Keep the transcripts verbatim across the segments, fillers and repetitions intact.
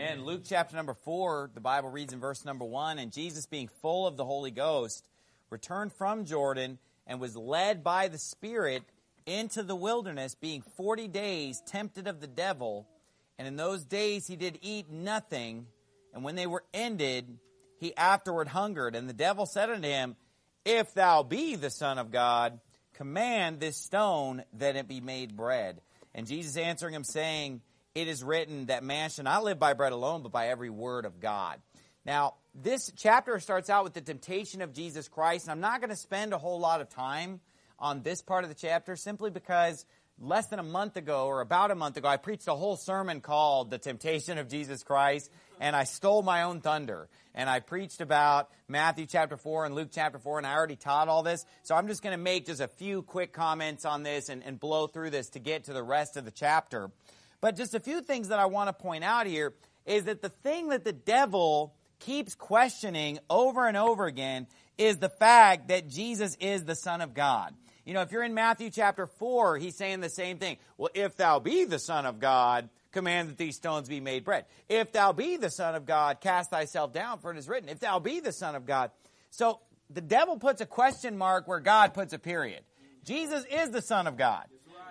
Amen. Luke chapter number four, the Bible reads in verse number one, and Jesus, being full of the Holy Ghost, returned from Jordan and was led by the Spirit into the wilderness, being forty days tempted of the devil. And in those days he did eat nothing. And when they were ended, he afterward hungered. And the devil said unto him, If thou be the Son of God, command this stone that it be made bread. And Jesus answering him, saying, It is written that man shall not live by bread alone, but by every word of God. Now, this chapter starts out with the temptation of Jesus Christ. And I'm not going to spend a whole lot of time on this part of the chapter, simply because less than a month ago, or about a month ago, I preached a whole sermon called The Temptation of Jesus Christ, and I stole my own thunder. And I preached about Matthew chapter four and Luke chapter four, and I already taught all this. So I'm just going to make just a few quick comments on this and, and blow through this to get to the rest of the chapter. But just a few things that I want to point out here is that the thing that the devil keeps questioning over and over again is the fact that Jesus is the Son of God. You know, if you're in Matthew chapter four, he's saying the same thing. Well, if thou be the Son of God, command that these stones be made bread. If thou be the Son of God, cast thyself down, for it is written. If thou be the Son of God. So the devil puts a question mark where God puts a period. Jesus is the Son of God.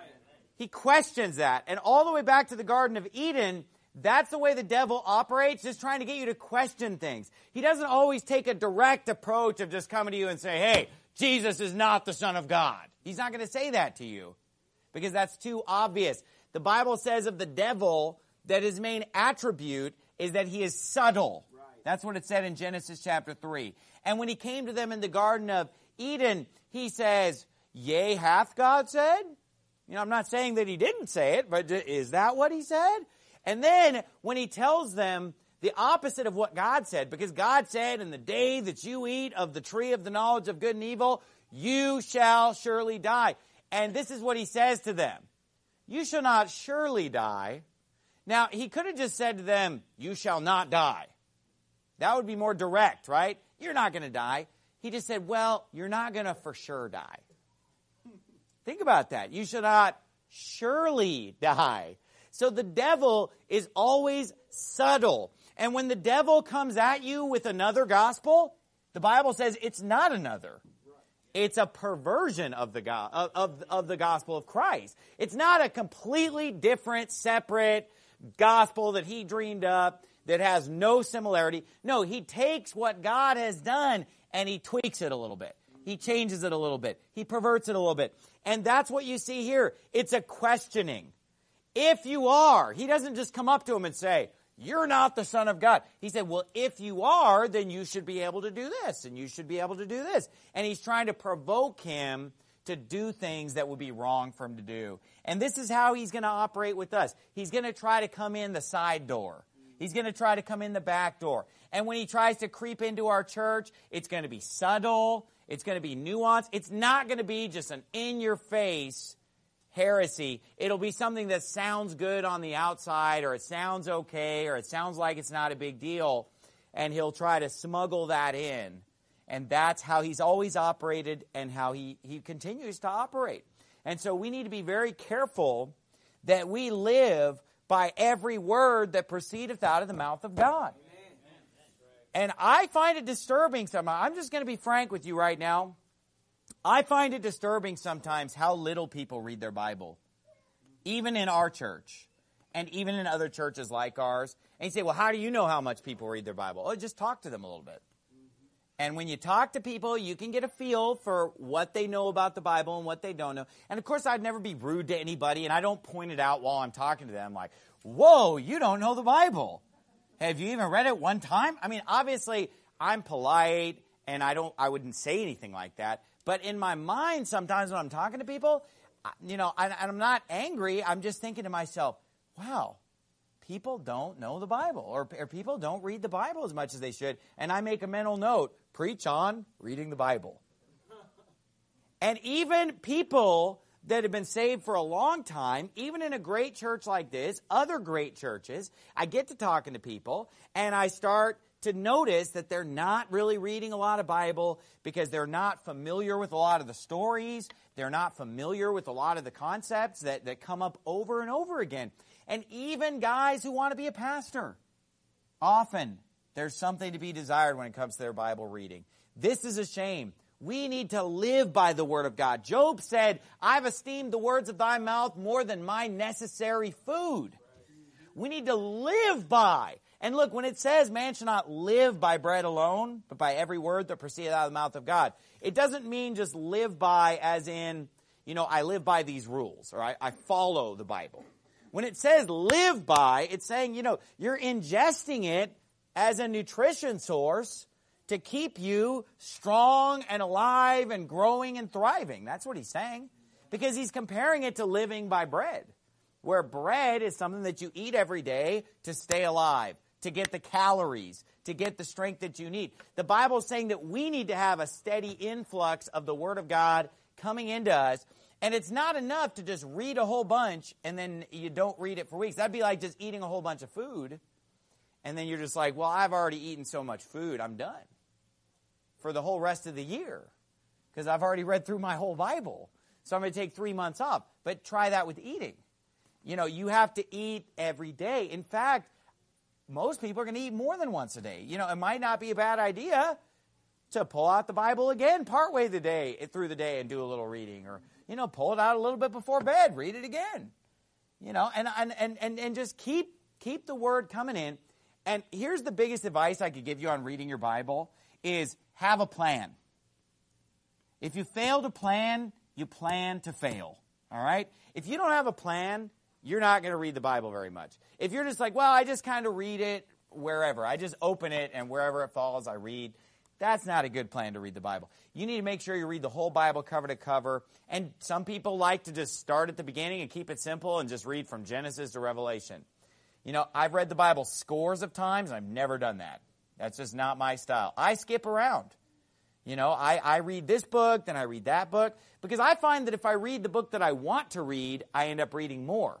He questions that. And all the way back to the Garden of Eden, that's the way the devil operates, just trying to get you to question things. He doesn't always take a direct approach of just coming to you and say, hey, Jesus is not the Son of God. He's not going to say that to you because that's too obvious. The Bible says of the devil that his main attribute is that he is subtle. Right. That's what it said in Genesis chapter three. And when he came to them in the Garden of Eden, he says, yea, hath God said? You know, I'm not saying that he didn't say it, but is that what he said? And then when he tells them the opposite of what God said, because God said, in the day that you eat of the tree of the knowledge of good and evil, you shall surely die. And this is what he says to them. You shall not surely die. Now, he could have just said to them, you shall not die. That would be more direct, right? You're not going to die. He just said, well, you're not going to for sure die. Think about that. You shall not surely die. So the devil is always subtle. And when the devil comes at you with another gospel, the Bible says it's not another. It's a perversion of the go- of, of the gospel of Christ. It's not a completely different, separate gospel that he dreamed up that has no similarity. No, he takes what God has done and he tweaks it a little bit. He changes it a little bit. He perverts it a little bit. And that's what you see here. It's a questioning. If you are, he doesn't just come up to him and say, you're not the Son of God. He said, well, if you are, then you should be able to do this, and you should be able to do this. And he's trying to provoke him to do things that would be wrong for him to do. And this is how he's going to operate with us. He's going to try to come in the side door. He's going to try to come in the back door. And when he tries to creep into our church, it's going to be subtle. It's going to be nuanced. It's not going to be just an in-your-face heresy. It'll be something that sounds good on the outside, or it sounds okay, or it sounds like it's not a big deal, and he'll try to smuggle that in. And that's how he's always operated and how he, he continues to operate. And so we need to be very careful that we live by every word that proceedeth out of the mouth of God. And I find it disturbing sometimes. I'm just going to be frank with you right now. I find it disturbing sometimes how little people read their Bible, even in our church and even in other churches like ours. And you say, well, how do you know how much people read their Bible? Oh, just talk to them a little bit. And when you talk to people, you can get a feel for what they know about the Bible and what they don't know. And, of course, I'd never be rude to anybody, and I don't point it out while I'm talking to them like, whoa, you don't know the Bible. Have you even read it one time? I mean, obviously, I'm polite, and I don't. I wouldn't say anything like that. But in my mind, sometimes when I'm talking to people, you know, and I'm not angry. I'm just thinking to myself, wow, people don't know the Bible, or, or people don't read the Bible as much as they should. And I make a mental note, preach on reading the Bible. And even people that have been saved for a long time, even in a great church like this, other great churches, I get to talking to people, and I start to notice that they're not really reading a lot of Bible because they're not familiar with a lot of the stories. They're not familiar with a lot of the concepts that, that come up over and over again. And even guys who want to be a pastor. Often, there's something to be desired when it comes to their Bible reading. This is a shame. We need to live by the Word of God. Job said, I've esteemed the words of thy mouth more than my necessary food. We need to live by. And look, when it says man shall not live by bread alone, but by every word that proceedeth out of the mouth of God, it doesn't mean just live by as in, you know, I live by these rules, or I, I follow the Bible. When it says live by, it's saying, you know, you're ingesting it as a nutrition source to keep you strong and alive and growing and thriving. That's what he's saying. Because he's comparing it to living by bread, where bread is something that you eat every day to stay alive, to get the calories, to get the strength that you need. The Bible is saying that we need to have a steady influx of the Word of God coming into us. And it's not enough to just read a whole bunch and then you don't read it for weeks. That'd be like just eating a whole bunch of food. And then you're just like, well, I've already eaten so much food, I'm done for the whole rest of the year because I've already read through my whole Bible. So I'm going to take three months off. But try that with eating. You know, you have to eat every day. In fact, most people are going to eat more than once a day. You know, it might not be a bad idea to pull out the Bible again partway the day, through the day and do a little reading. Or, you know, pull it out a little bit before bed, read it again. You know, and and and and, and just keep keep the Word coming in. And here's the biggest advice I could give you on reading your Bible is have a plan. If you fail to plan, you plan to fail. All right? If you don't have a plan, you're not going to read the Bible very much. If you're just like, well, I just kind of read it wherever. I just open it and wherever it falls, I read. That's not a good plan to read the Bible. You need to make sure you read the whole Bible cover to cover. And some people like to just start at the beginning and keep it simple and just read from Genesis to Revelation. You know, I've read the Bible scores of times, and I've never done that. That's just not my style. I skip around. You know, I, I read this book, then I read that book, because I find that if I read the book that I want to read, I end up reading more.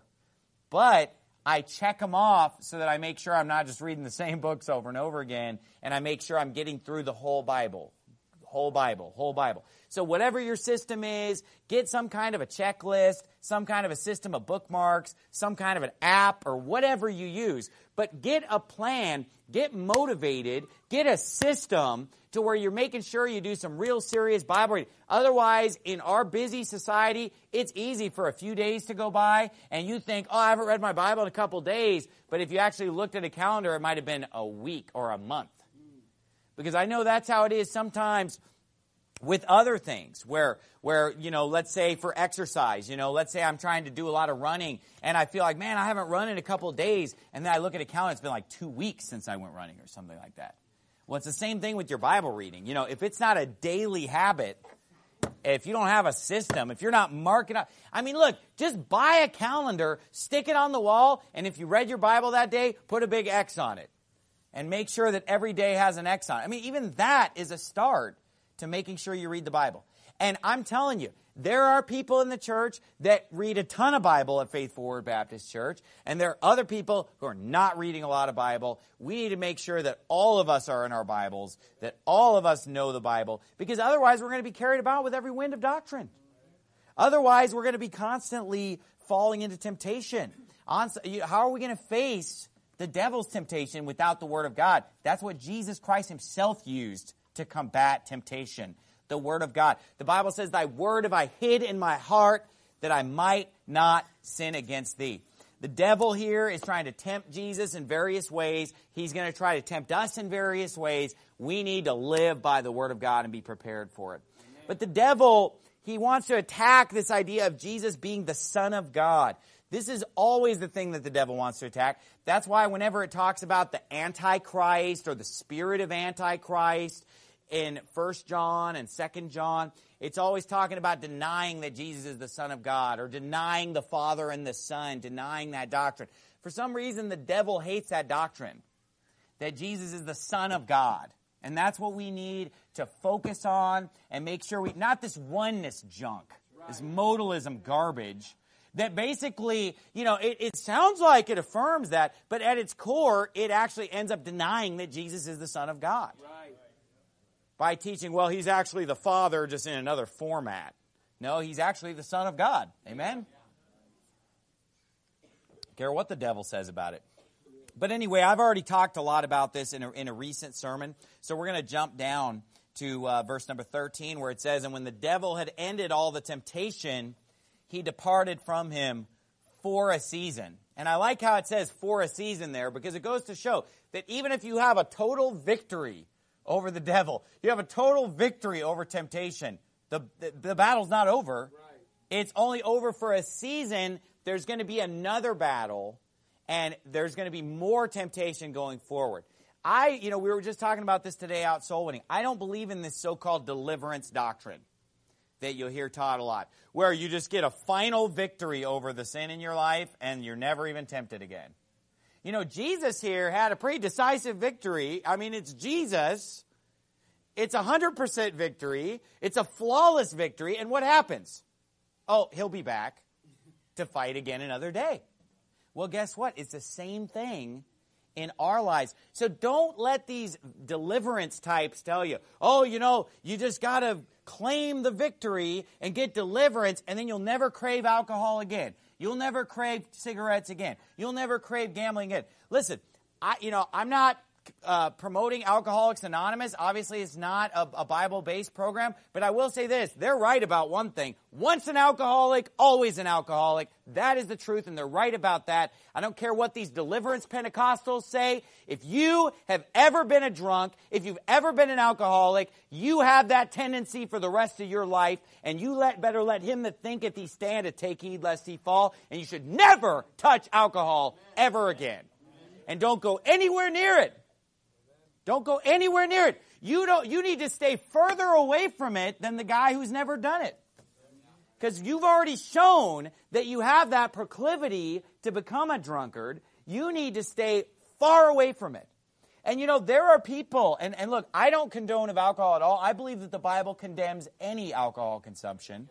But I check them off so that I make sure I'm not just reading the same books over and over again, and I make sure I'm getting through the whole Bible. Whole Bible, whole Bible. So whatever your system is, get some kind of a checklist, some kind of a system of bookmarks, some kind of an app, or whatever you use. But get a plan, get motivated, get a system to where you're making sure you do some real serious Bible reading. Otherwise, in our busy society, it's easy for a few days to go by, and you think, oh, I haven't read my Bible in a couple days. But if you actually looked at a calendar, it might have been a week or a month. Because I know that's how it is sometimes with other things where, where, you know, let's say for exercise, you know, let's say I'm trying to do a lot of running and I feel like, man, I haven't run in a couple of days. And then I look at a calendar, it's been like two weeks since I went running or something like that. Well, it's the same thing with your Bible reading. You know, if it's not a daily habit, if you don't have a system, if you're not marking up, I mean, look, just buy a calendar, stick it on the wall, and if you read your Bible that day, put a big X on it. And make sure that every day has an X on it. I mean, even that is a start to making sure you read the Bible. And I'm telling you, there are people in the church that read a ton of Bible at Faithful Word Baptist Church, and there are other people who are not reading a lot of Bible. We need to make sure that all of us are in our Bibles, that all of us know the Bible, because otherwise we're going to be carried about with every wind of doctrine. Otherwise, we're going to be constantly falling into temptation. How are we going to face the devil's temptation without the Word of God? That's what Jesus Christ himself used to combat temptation. The Word of God. The Bible says, thy word have I hid in my heart that I might not sin against thee. The devil here is trying to tempt Jesus in various ways. He's going to try to tempt us in various ways. We need to live by the Word of God and be prepared for it. Amen. But the devil, he wants to attack this idea of Jesus being the Son of God. This is always the thing that the devil wants to attack. That's why whenever it talks about the Antichrist or the spirit of Antichrist in First John and Second John, it's always talking about denying that Jesus is the Son of God or denying the Father and the Son, denying that doctrine. For some reason, the devil hates that doctrine, that Jesus is the Son of God. And that's what we need to focus on and make sure we, not this oneness junk, right, this modalism garbage, that basically, you know, it, it sounds like it affirms that, but at its core, it actually ends up denying that Jesus is the Son of God. Right. By teaching, well, he's actually the Father, just in another format. No, he's actually the Son of God. Amen? Care what the devil says about it. But anyway, I've already talked a lot about this in a, in a recent sermon. So we're going to jump down to uh, verse number thirteen, where it says, "And when the devil had ended all the temptation, he departed from him for a season." And I like how it says for a season there, because it goes to show that even if you have a total victory over the devil, you have a total victory over temptation, the, the, the battle's not over. Right. It's only over for a season. There's going to be another battle, and there's going to be more temptation going forward. I, you know, we were just talking about this today out soul winning. I don't believe in this so-called deliverance doctrine that you'll hear taught a lot, where you just get a final victory over the sin in your life and you're never even tempted again. You know, Jesus here had a pretty decisive victory. I mean, it's Jesus. It's a one hundred percent victory. It's a flawless victory. And what happens? Oh, he'll be back to fight again another day. Well, guess what? It's the same thing in our lives. So don't let these deliverance types tell you, oh, you know, you just got to claim the victory and get deliverance, and then you'll never crave alcohol again. You'll never crave cigarettes again. You'll never crave gambling again. Listen, I, you know, I'm not uh, promoting Alcoholics Anonymous. Obviously, it's not a, a Bible-based program, but I will say this. They're right about one thing. Once an alcoholic, always an alcoholic. That is the truth, and they're right about that. I don't care what these deliverance Pentecostals say. If you have ever been a drunk, if you've ever been an alcoholic, you have that tendency for the rest of your life, and you let better let him that thinketh he standeth take heed lest he fall, and you should never touch alcohol ever again. And don't go anywhere near it. Don't go anywhere near it. You don't. You need to stay further away from it than the guy who's never done it. Because you've already shown that you have that proclivity to become a drunkard. You need to stay far away from it. And you know, there are people, and, and look, I don't condone of alcohol at all. I believe that the Bible condemns any alcohol consumption.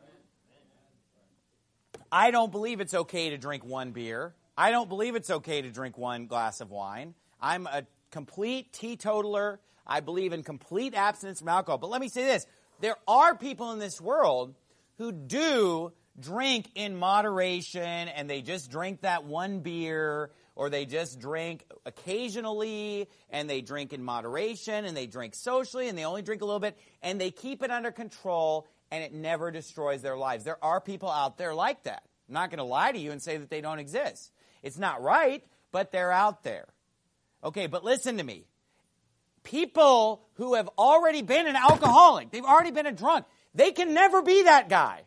I don't believe it's okay to drink one beer. I don't believe it's okay to drink one glass of wine. I'm a complete teetotaler. I believe in complete abstinence from alcohol. But let me say this. There are people in this world who do drink in moderation, and they just drink that one beer, or they just drink occasionally, and they drink in moderation, and they drink socially, and they only drink a little bit, and they keep it under control, and it never destroys their lives. There are people out there like that. I'm not going to lie to you and say that they don't exist. It's not right, but they're out there. Okay, but listen to me. People who have already been an alcoholic, they've already been a drunk, they can never be that guy.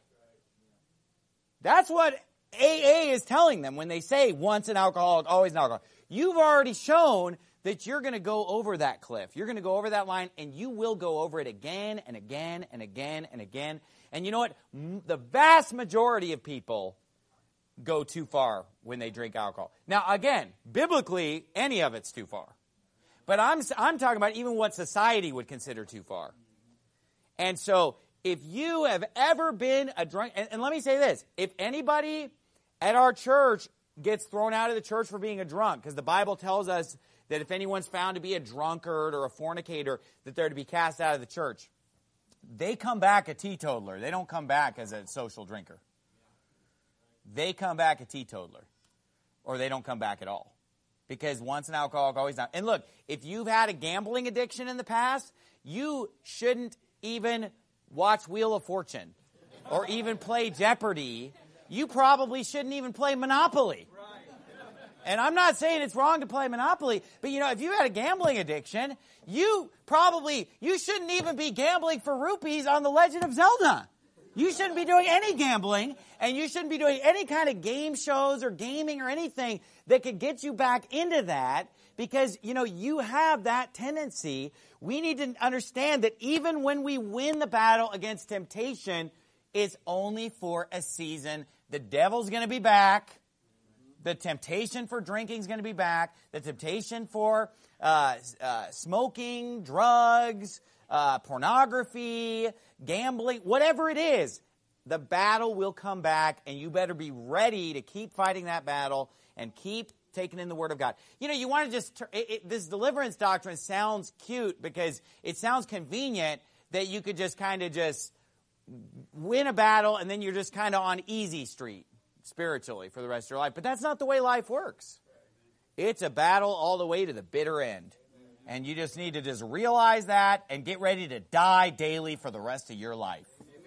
That's what A A is telling them when they say once an alcoholic, always an alcoholic. You've already shown that you're going to go over that cliff. You're going to go over that line, and you will go over it again and again and again and again. And you know what? The vast majority of people go too far when they drink alcohol. Now, again, biblically, any of it's too far. But I'm I'm talking about even what society would consider too far. And so, if you have ever been a drunk, and, and let me say this, if anybody at our church gets thrown out of the church for being a drunk, because the Bible tells us that if anyone's found to be a drunkard or a fornicator, that they're to be cast out of the church, they come back a teetotaler. They don't come back as a social drinker. They come back a teetotaler, or they don't come back at all. Because once an alcoholic, always not. And look, if you've had a gambling addiction in the past, you shouldn't even watch Wheel of Fortune or even play Jeopardy. You probably shouldn't even play Monopoly. And I'm not saying it's wrong to play Monopoly, but you know, if you had a gambling addiction, you probably, you shouldn't even be gambling for rupees on The Legend of Zelda. You shouldn't be doing any gambling, and you shouldn't be doing any kind of game shows or gaming or anything that could get you back into that, because, you know, you have that tendency. We need to understand that even when we win the battle against temptation, it's only for a season. The devil's going to be back. The temptation for drinking is going to be back. The temptation for uh, uh, smoking, drugs, uh, pornography, gambling, whatever it is, the battle will come back, and you better be ready to keep fighting that battle and keep taking in the Word of God. You know, you want to just, it, it, this deliverance doctrine sounds cute because it sounds convenient that you could just kind of just win a battle and then you're just kind of on easy street spiritually for the rest of your life. But that's not the way life works. It's a battle all the way to the bitter end. And you just need to just realize that and get ready to die daily for the rest of your life.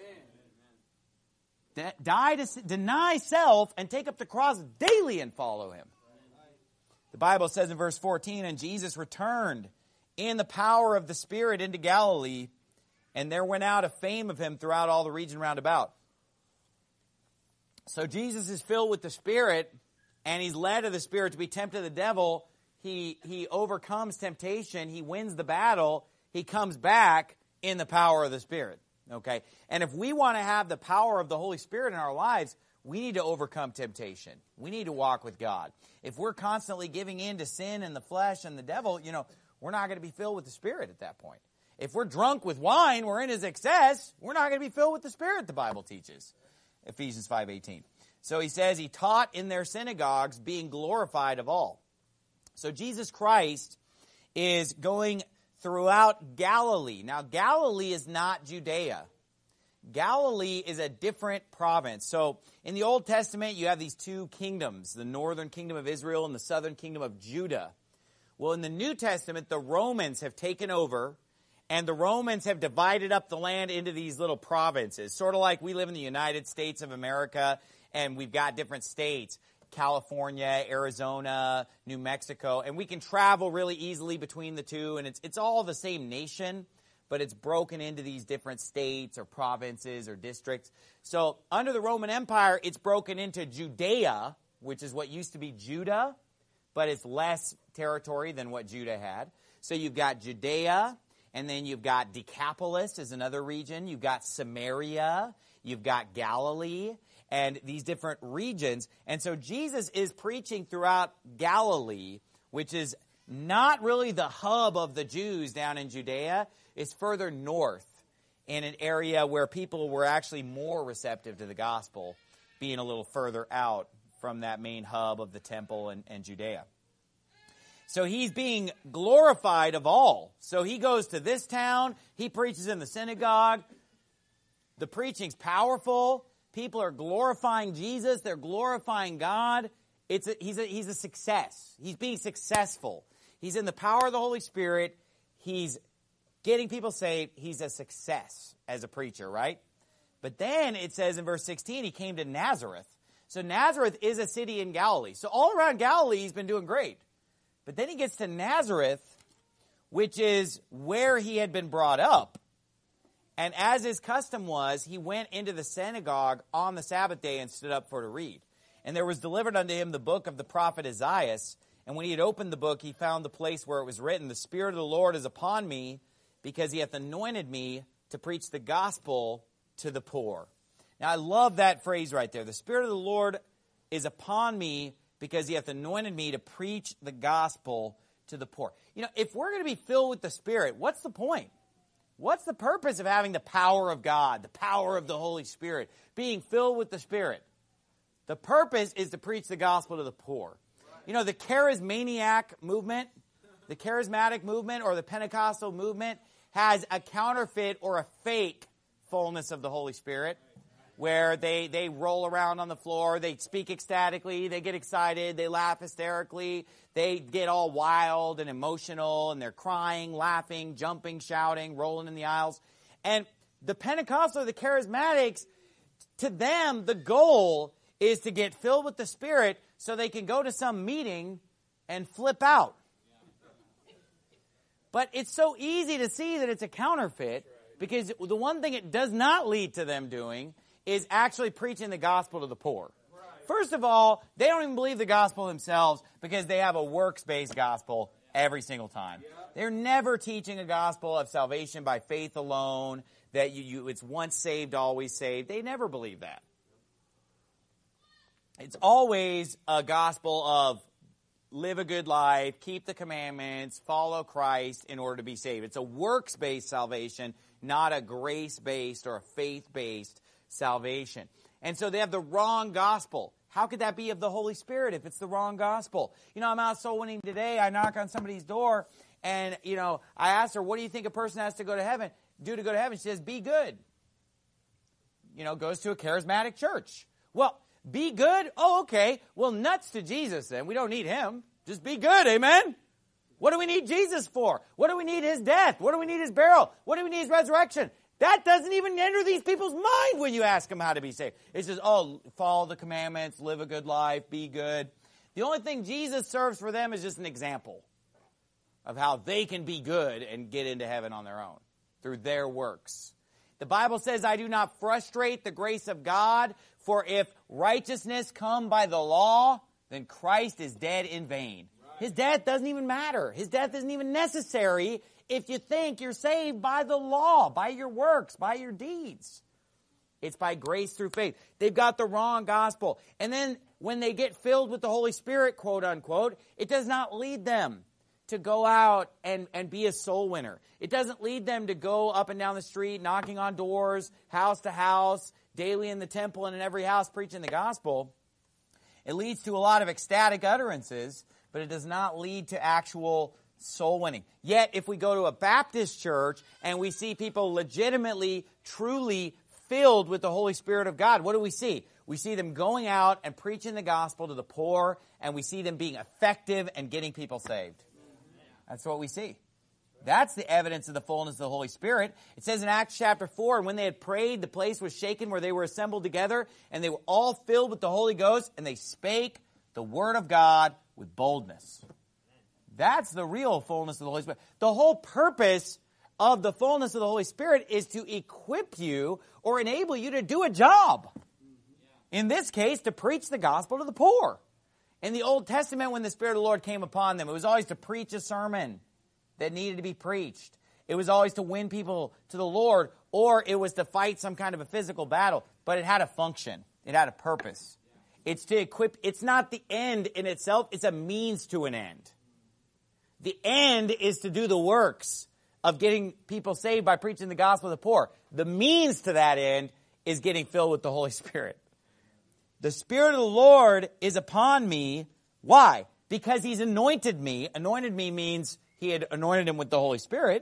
Amen. Die to deny self and take up the cross daily and follow him. The Bible says in verse fourteen, and Jesus returned in the power of the Spirit into Galilee, and there went out a fame of him throughout all the region round about. So Jesus is filled with the Spirit, and he's led of the Spirit to be tempted of the devil. He, he overcomes temptation. He wins the battle. He comes back in the power of the Spirit. Okay? And if we want to have the power of the Holy Spirit in our lives, we need to overcome temptation. We need to walk with God. If we're constantly giving in to sin and the flesh and the devil, you know, we're not going to be filled with the Spirit at that point. If we're drunk with wine, we're in his excess, we're not going to be filled with the Spirit, the Bible teaches. Ephesians five eighteen. So he says, he taught in their synagogues, being glorified of all. So Jesus Christ is going throughout Galilee. Now, Galilee is not Judea. Galilee is a different province. So in the Old Testament, you have these two kingdoms, the northern kingdom of Israel and the southern kingdom of Judah. Well, in the New Testament, the Romans have taken over, and the Romans have divided up the land into these little provinces, sort of like we live in the United States of America, and we've got different states. California, Arizona, New Mexico, and we can travel really easily between the two, and it's it's all the same nation, but it's broken into these different states or provinces or districts. So under the Roman Empire, it's broken into Judea, which is what used to be Judah, but it's less territory than what Judah had. So you've got Judea, and then you've got Decapolis is another region. You've got Samaria, you've got Galilee, and these different regions. And so Jesus is preaching throughout Galilee, which is not really the hub of the Jews down in Judea. It's further north in an area where people were actually more receptive to the gospel, being a little further out from that main hub of the temple and, and Judea. So he's being glorified of all. So he goes to this town. He preaches in the synagogue. The preaching's powerful. People are glorifying Jesus. They're glorifying God. It's a, he's, a, he's a success. He's being successful. He's in the power of the Holy Spirit. He's getting people saved. He's a success as a preacher, right? But then it says in verse sixteen, he came to Nazareth. So Nazareth is a city in Galilee. So all around Galilee, he's been doing great. But then he gets to Nazareth, which is where he had been brought up. And as his custom was, he went into the synagogue on the Sabbath day and stood up for to read. And there was delivered unto him the book of the prophet Isaiah. And when he had opened the book, he found the place where it was written, the Spirit of the Lord is upon me, because he hath anointed me to preach the gospel to the poor. Now, I love that phrase right there. The Spirit of the Lord is upon me, because he hath anointed me to preach the gospel to the poor. You know, if we're going to be filled with the Spirit, what's the point? What's the purpose of having the power of God, the power of the Holy Spirit, being filled with the Spirit? The purpose is to preach the gospel to the poor. You know, the charismaniac movement, the charismatic movement or the Pentecostal movement has a counterfeit or a fake fullness of the Holy Spirit, where they, they roll around on the floor, they speak ecstatically, they get excited, they laugh hysterically, they get all wild and emotional, and they're crying, laughing, jumping, shouting, rolling in the aisles. And the Pentecostal, the charismatics, to them, the goal is to get filled with the Spirit so they can go to some meeting and flip out. But it's so easy to see that it's a counterfeit, because the one thing it does not lead to them doing is actually preaching the gospel to the poor. First of all, they don't even believe the gospel themselves, because they have a works-based gospel every single time. They're never teaching a gospel of salvation by faith alone, that you, you it's once saved, always saved. They never believe that. It's always a gospel of live a good life, keep the commandments, follow Christ in order to be saved. It's a works-based salvation, not a grace-based or a faith-based salvation. And so they have the wrong gospel. How could that be of the Holy Spirit if it's the wrong gospel? You know, I'm out soul winning today. I knock on somebody's door, and, you know, I ask her, what do you think a person has to go to heaven, do to go to heaven? She says, be good. You know, goes to a charismatic church. Well, be good? Oh, okay. Well, nuts to Jesus then. We don't need him. Just be good, amen? What do we need Jesus for? What do we need his death? What do we need his burial? What do we need his resurrection? That doesn't even enter these people's mind when you ask them how to be saved. It's just, oh, follow the commandments, live a good life, be good. The only thing Jesus serves for them is just an example of how they can be good and get into heaven on their own through their works. The Bible says, I do not frustrate the grace of God, for if righteousness come by the law, then Christ is dead in vain. Right. His death doesn't even matter. His death isn't even necessary if you think you're saved by the law, by your works, by your deeds. It's by grace through faith. They've got the wrong gospel. And then when they get filled with the Holy Spirit, quote unquote, it does not lead them to go out and, and be a soul winner. It doesn't lead them to go up and down the street, knocking on doors, house to house, daily in the temple and in every house preaching the gospel. It leads to a lot of ecstatic utterances, but it does not lead to actual soul winning. Yet, if we go to a Baptist church and we see people legitimately, truly filled with the Holy Spirit of God, what do we see? We see them going out and preaching the gospel to the poor, and we see them being effective and getting people saved. That's what we see. That's the evidence of the fullness of the Holy Spirit. It says in Acts chapter four, and when they had prayed, the place was shaken where they were assembled together, and they were all filled with the Holy Ghost, and they spake the word of God with boldness. That's the real fullness of the Holy Spirit. The whole purpose of the fullness of the Holy Spirit is to equip you or enable you to do a job. In this case, to preach the gospel to the poor. In the Old Testament, when the Spirit of the Lord came upon them, it was always to preach a sermon that needed to be preached. It was always to win people to the Lord, or it was to fight some kind of a physical battle. But it had a function. It had a purpose. It's to equip. It's not the end in itself. It's a means to an end. The end is to do the works of getting people saved by preaching the gospel to the poor. The means to that end is getting filled with the Holy Spirit. The Spirit of the Lord is upon me. Why? Because He's anointed me. Anointed me means He had anointed him with the Holy Spirit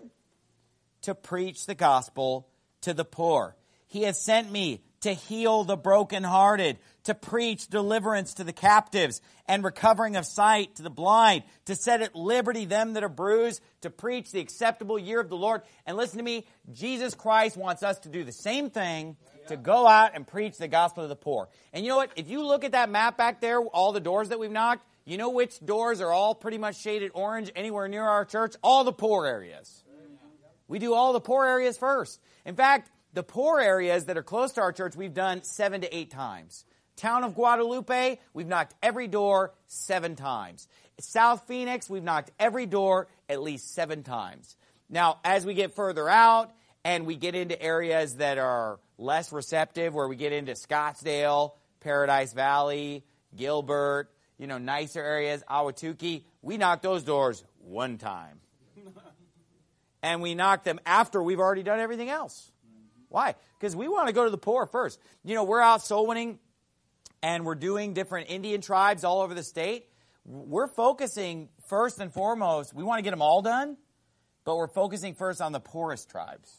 to preach the gospel to the poor. He has sent me to heal the brokenhearted, to preach deliverance to the captives, and recovering of sight to the blind, to set at liberty them that are bruised, to preach the acceptable year of the Lord. And listen to me, Jesus Christ wants us to do the same thing, to go out and preach the gospel to the poor. And you know what? If you look at that map back there, all the doors that we've knocked, you know which doors are all pretty much shaded orange anywhere near our church? All the poor areas. We do all the poor areas first. In fact, the poor areas that are close to our church, we've done seven to eight times. Town of Guadalupe, we've knocked every door seven times. South Phoenix, we've knocked every door at least seven times. Now, as we get further out and we get into areas that are less receptive, where we get into Scottsdale, Paradise Valley, Gilbert, you know, nicer areas, Ahwatukee, we knock those doors one time. And we knock them after we've already done everything else. Why? Because we want to go to the poor first. You know, we're out soul winning, and we're doing different Indian tribes all over the state. We're focusing first and foremost, we want to get them all done, but we're focusing first on the poorest tribes.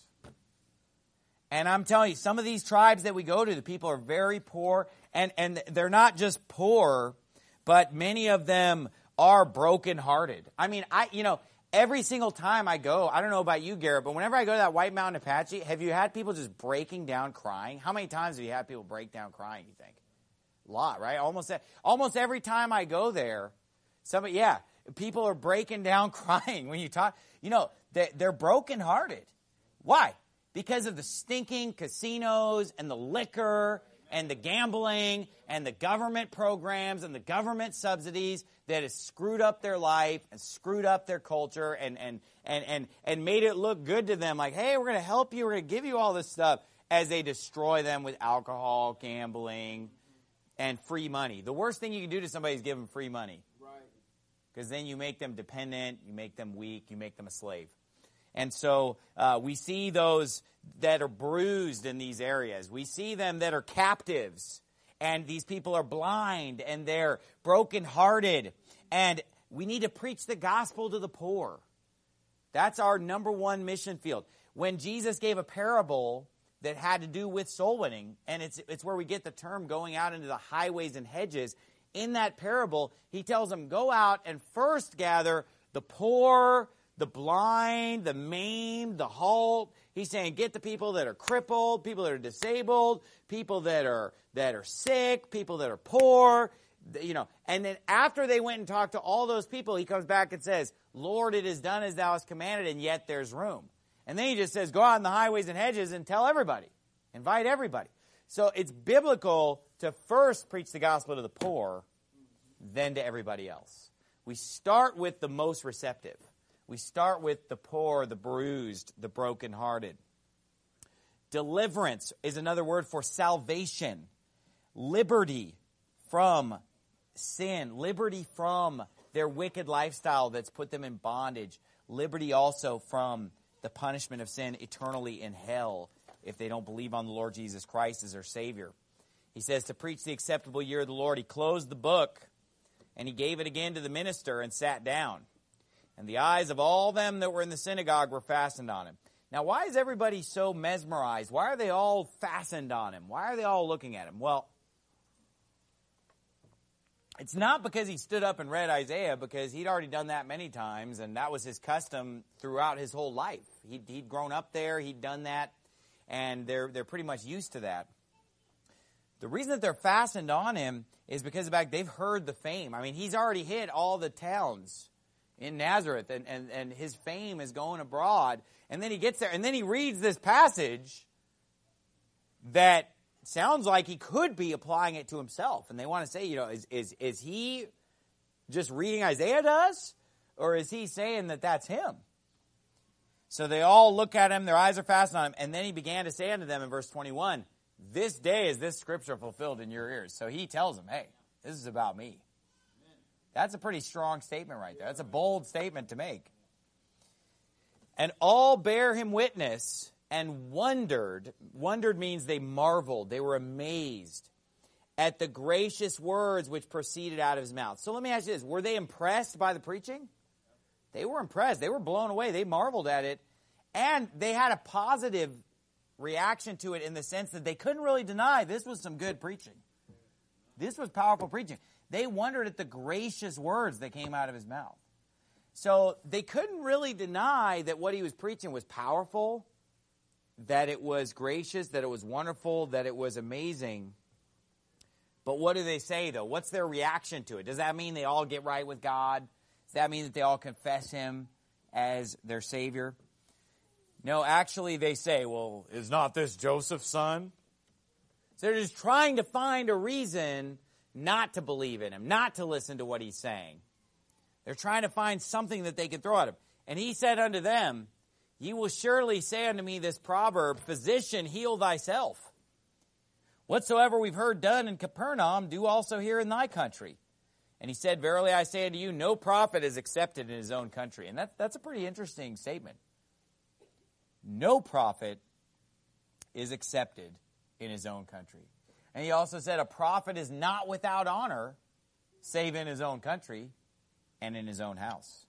And I'm telling you, some of these tribes that we go to, the people are very poor, and, and they're not just poor, but many of them are brokenhearted. I mean, I you know, every single time I go, I don't know about you, Garrett, but whenever I go to that White Mountain Apache, have you had people just breaking down crying? How many times have you had people break down crying, you think? A lot, right? Almost almost every time I go there, somebody, yeah, people are breaking down crying when you talk. You know, they, they're brokenhearted. Why? Because of the stinking casinos and the liquor and the gambling and the government programs and the government subsidies that has screwed up their life and screwed up their culture and and and and, and made it look good to them. Like, hey, we're going to help you. We're going to give you all this stuff, as they destroy them with alcohol, gambling, and free money. The worst thing you can do to somebody is give them free money. Right. Because then you make them dependent, you make them weak, you make them a slave. And so uh, we see those that are bruised in these areas. We see them that are captives. And these people are blind and they're brokenhearted. And we need to preach the gospel to the poor. That's our number one mission field. When Jesus gave a parable that had to do with soul winning, and it's, it's where we get the term going out into the highways and hedges, in that parable, he tells them, go out and first gather the poor, the blind, the maimed, the halt. He's saying, get the people that are crippled, people that are disabled, people that are that are sick, people that are poor, you know. And then after they went and talked to all those people, he comes back and says, Lord, it is done as thou hast commanded, and yet there's room. And then he just says, go out in the highways and hedges and tell everybody. Invite everybody. So it's biblical to first preach the gospel to the poor, then to everybody else. We start with the most receptive. We start with the poor, the bruised, the brokenhearted. Deliverance is another word for salvation. Liberty from sin. Liberty from their wicked lifestyle that's put them in bondage. Liberty also from the punishment of sin eternally in hell if they don't believe on the Lord Jesus Christ as their Savior. He says to preach the acceptable year of the Lord. He closed the book and he gave it again to the minister and sat down. And the eyes of all them that were in the synagogue were fastened on him. Now, why is everybody so mesmerized? Why are they all fastened on him? Why are they all looking at him? Well, it's not because he stood up and read Isaiah, because he'd already done that many times, and that was his custom throughout his whole life. He'd, he'd grown up there, he'd done that, and they're, they're pretty much used to that. The reason that they're fastened on him is because, back, they've heard the fame. I mean, he's already hit all the towns in Nazareth, and, and, and his fame is going abroad. And then he gets there, and then he reads this passage that sounds like he could be applying it to himself. And they want to say, you know, is, is, is he just reading Isaiah to us? Or is he saying that that's him? So they all look at him, their eyes are fastened on him. And then he began to say unto them in verse twenty-one, this day is this scripture fulfilled in your ears. So he tells them, hey, this is about me. That's a pretty strong statement right there. That's a bold statement to make. And all bear him witness and wondered. Wondered means they marveled. They were amazed at the gracious words which proceeded out of his mouth. So let me ask you this. Were they impressed by the preaching? They were impressed. They were blown away. They marveled at it. And they had a positive reaction to it in the sense that they couldn't really deny this was some good preaching. This was powerful preaching. They wondered at the gracious words that came out of his mouth. So they couldn't really deny that what he was preaching was powerful, that it was gracious, that it was wonderful, that it was amazing. But what do they say, though? What's their reaction to it? Does that mean they all get right with God? Does that mean that they all confess him as their Savior? No, actually they say, well, is not this Joseph's son? So they're just trying to find a reason not to believe in him, not to listen to what he's saying. They're trying to find something that they can throw at him. And he said unto them, ye will surely say unto me this proverb, physician, heal thyself. Whatsoever we've heard done in Capernaum, do also here in thy country. And he said, verily I say unto you, no prophet is accepted in his own country. And that, that's a pretty interesting statement. No prophet is accepted in his own country. And he also said, a prophet is not without honor, save in his own country and in his own house.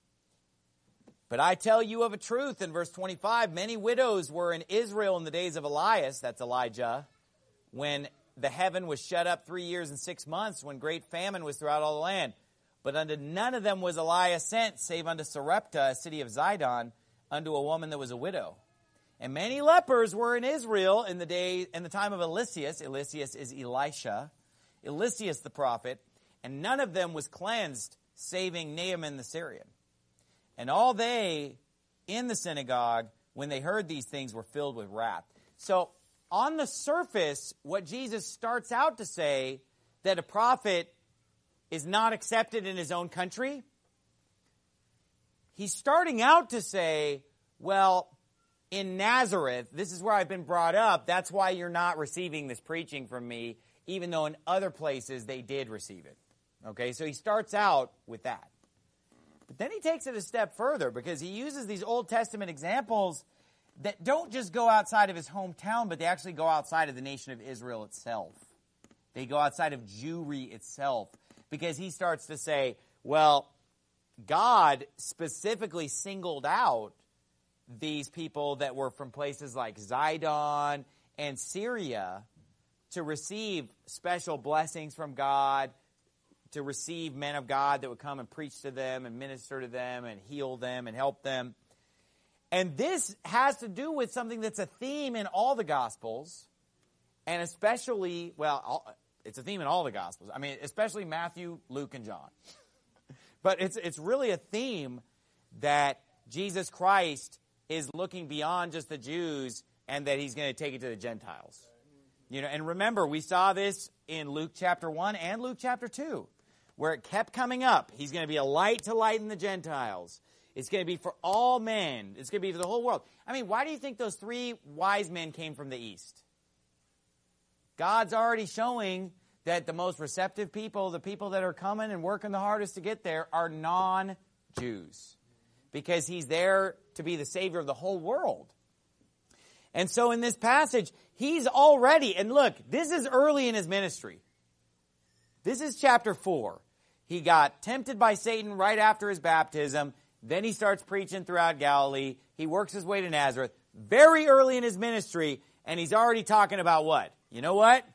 But I tell you of a truth, in verse twenty-five, many widows were in Israel in the days of Elias, that's Elijah, when the heaven was shut up three years and six months, when great famine was throughout all the land. But unto none of them was Elias sent, save unto Sarepta, a city of Zidon, unto a woman that was a widow. And many lepers were in Israel in the day in the time of Eliseus. Eliseus is Elisha. Eliseus the prophet. And none of them was cleansed, saving Naaman the Syrian. And all they in the synagogue, when they heard these things, were filled with wrath. So on the surface, what Jesus starts out to say, that a prophet is not accepted in his own country, he's starting out to say, well, in Nazareth, this is where I've been brought up. That's why you're not receiving this preaching from me, even though in other places they did receive it. Okay, so he starts out with that. But then he takes it a step further, because he uses these Old Testament examples that don't just go outside of his hometown, but they actually go outside of the nation of Israel itself. They go outside of Jewry itself, because he starts to say, well, God specifically singled out these people that were from places like Zidon and Syria to receive special blessings from God, to receive men of God that would come and preach to them and minister to them and heal them and help them. And this has to do with something that's a theme in all the Gospels, and especially, well, all, it's a theme in all the Gospels. I mean, especially Matthew, Luke, and John. But it's it's really a theme that Jesus Christ is looking beyond just the Jews and that he's going to take it to the Gentiles. You know, and remember, we saw this in Luke chapter one and Luke chapter two, where it kept coming up. He's going to be a light to lighten the Gentiles. It's going to be for all men. It's going to be for the whole world. I mean, why do you think those three wise men came from the east? God's already showing that the most receptive people, the people that are coming and working the hardest to get there, are non-Jews. Because he's there to be the Savior of the whole world. And so in this passage, he's already, and look, this is early in his ministry. This is chapter four. He got tempted by Satan right after his baptism. Then he starts preaching throughout Galilee. He works his way to Nazareth. Very early in his ministry, and he's already talking about what? You know what?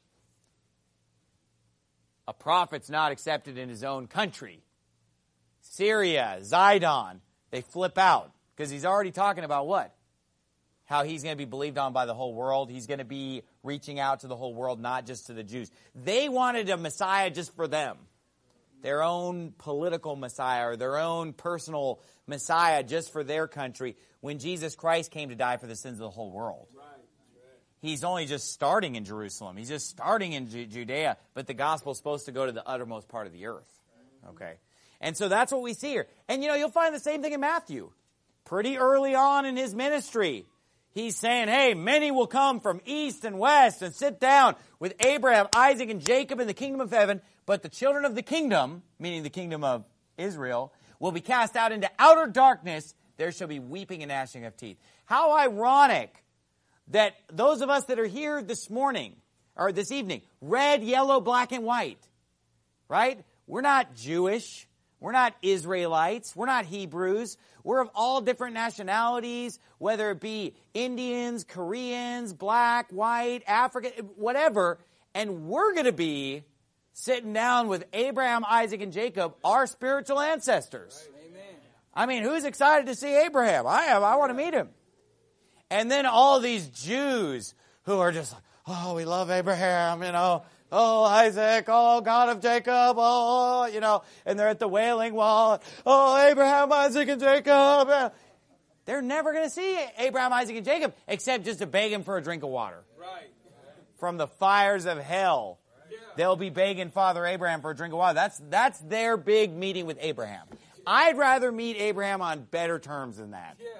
A prophet's not accepted in his own country. Syria, Zidon, they flip out because he's already talking about what? How he's going to be believed on by the whole world. He's going to be reaching out to the whole world, not just to the Jews. They wanted a Messiah just for them. Their own political Messiah or their own personal Messiah just for their country, when Jesus Christ came to die for the sins of the whole world. Right. He's only just starting in Jerusalem. He's just starting in Ju- Judea, but the gospel is supposed to go to the uttermost part of the earth. Okay? And so that's what we see here. And you know, you'll find the same thing in Matthew. Pretty early on in his ministry, he's saying, hey, many will come from east and west and sit down with Abraham, Isaac, and Jacob in the kingdom of heaven, but the children of the kingdom, meaning the kingdom of Israel, will be cast out into outer darkness. There shall be weeping and gnashing of teeth. How ironic that those of us that are here this morning, or this evening, red, yellow, black, and white, right? We're not Jewish. We're not Israelites. We're not Hebrews. We're of all different nationalities, whether it be Indians, Koreans, black, white, African, whatever. And we're going to be sitting down with Abraham, Isaac, and Jacob, our spiritual ancestors. Amen. I mean, who's excited to see Abraham? I am. I want to meet him. And then all these Jews who are just like, oh, we love Abraham, you know. Oh, Isaac, oh, God of Jacob, oh, you know. And they're at the Wailing Wall. Oh, Abraham, Isaac, and Jacob. They're never going to see Abraham, Isaac, and Jacob except just to beg him for a drink of water. Right. From the fires of hell. Yeah. They'll be begging Father Abraham for a drink of water. That's, that's their big meeting with Abraham. I'd rather meet Abraham on better terms than that. Yeah.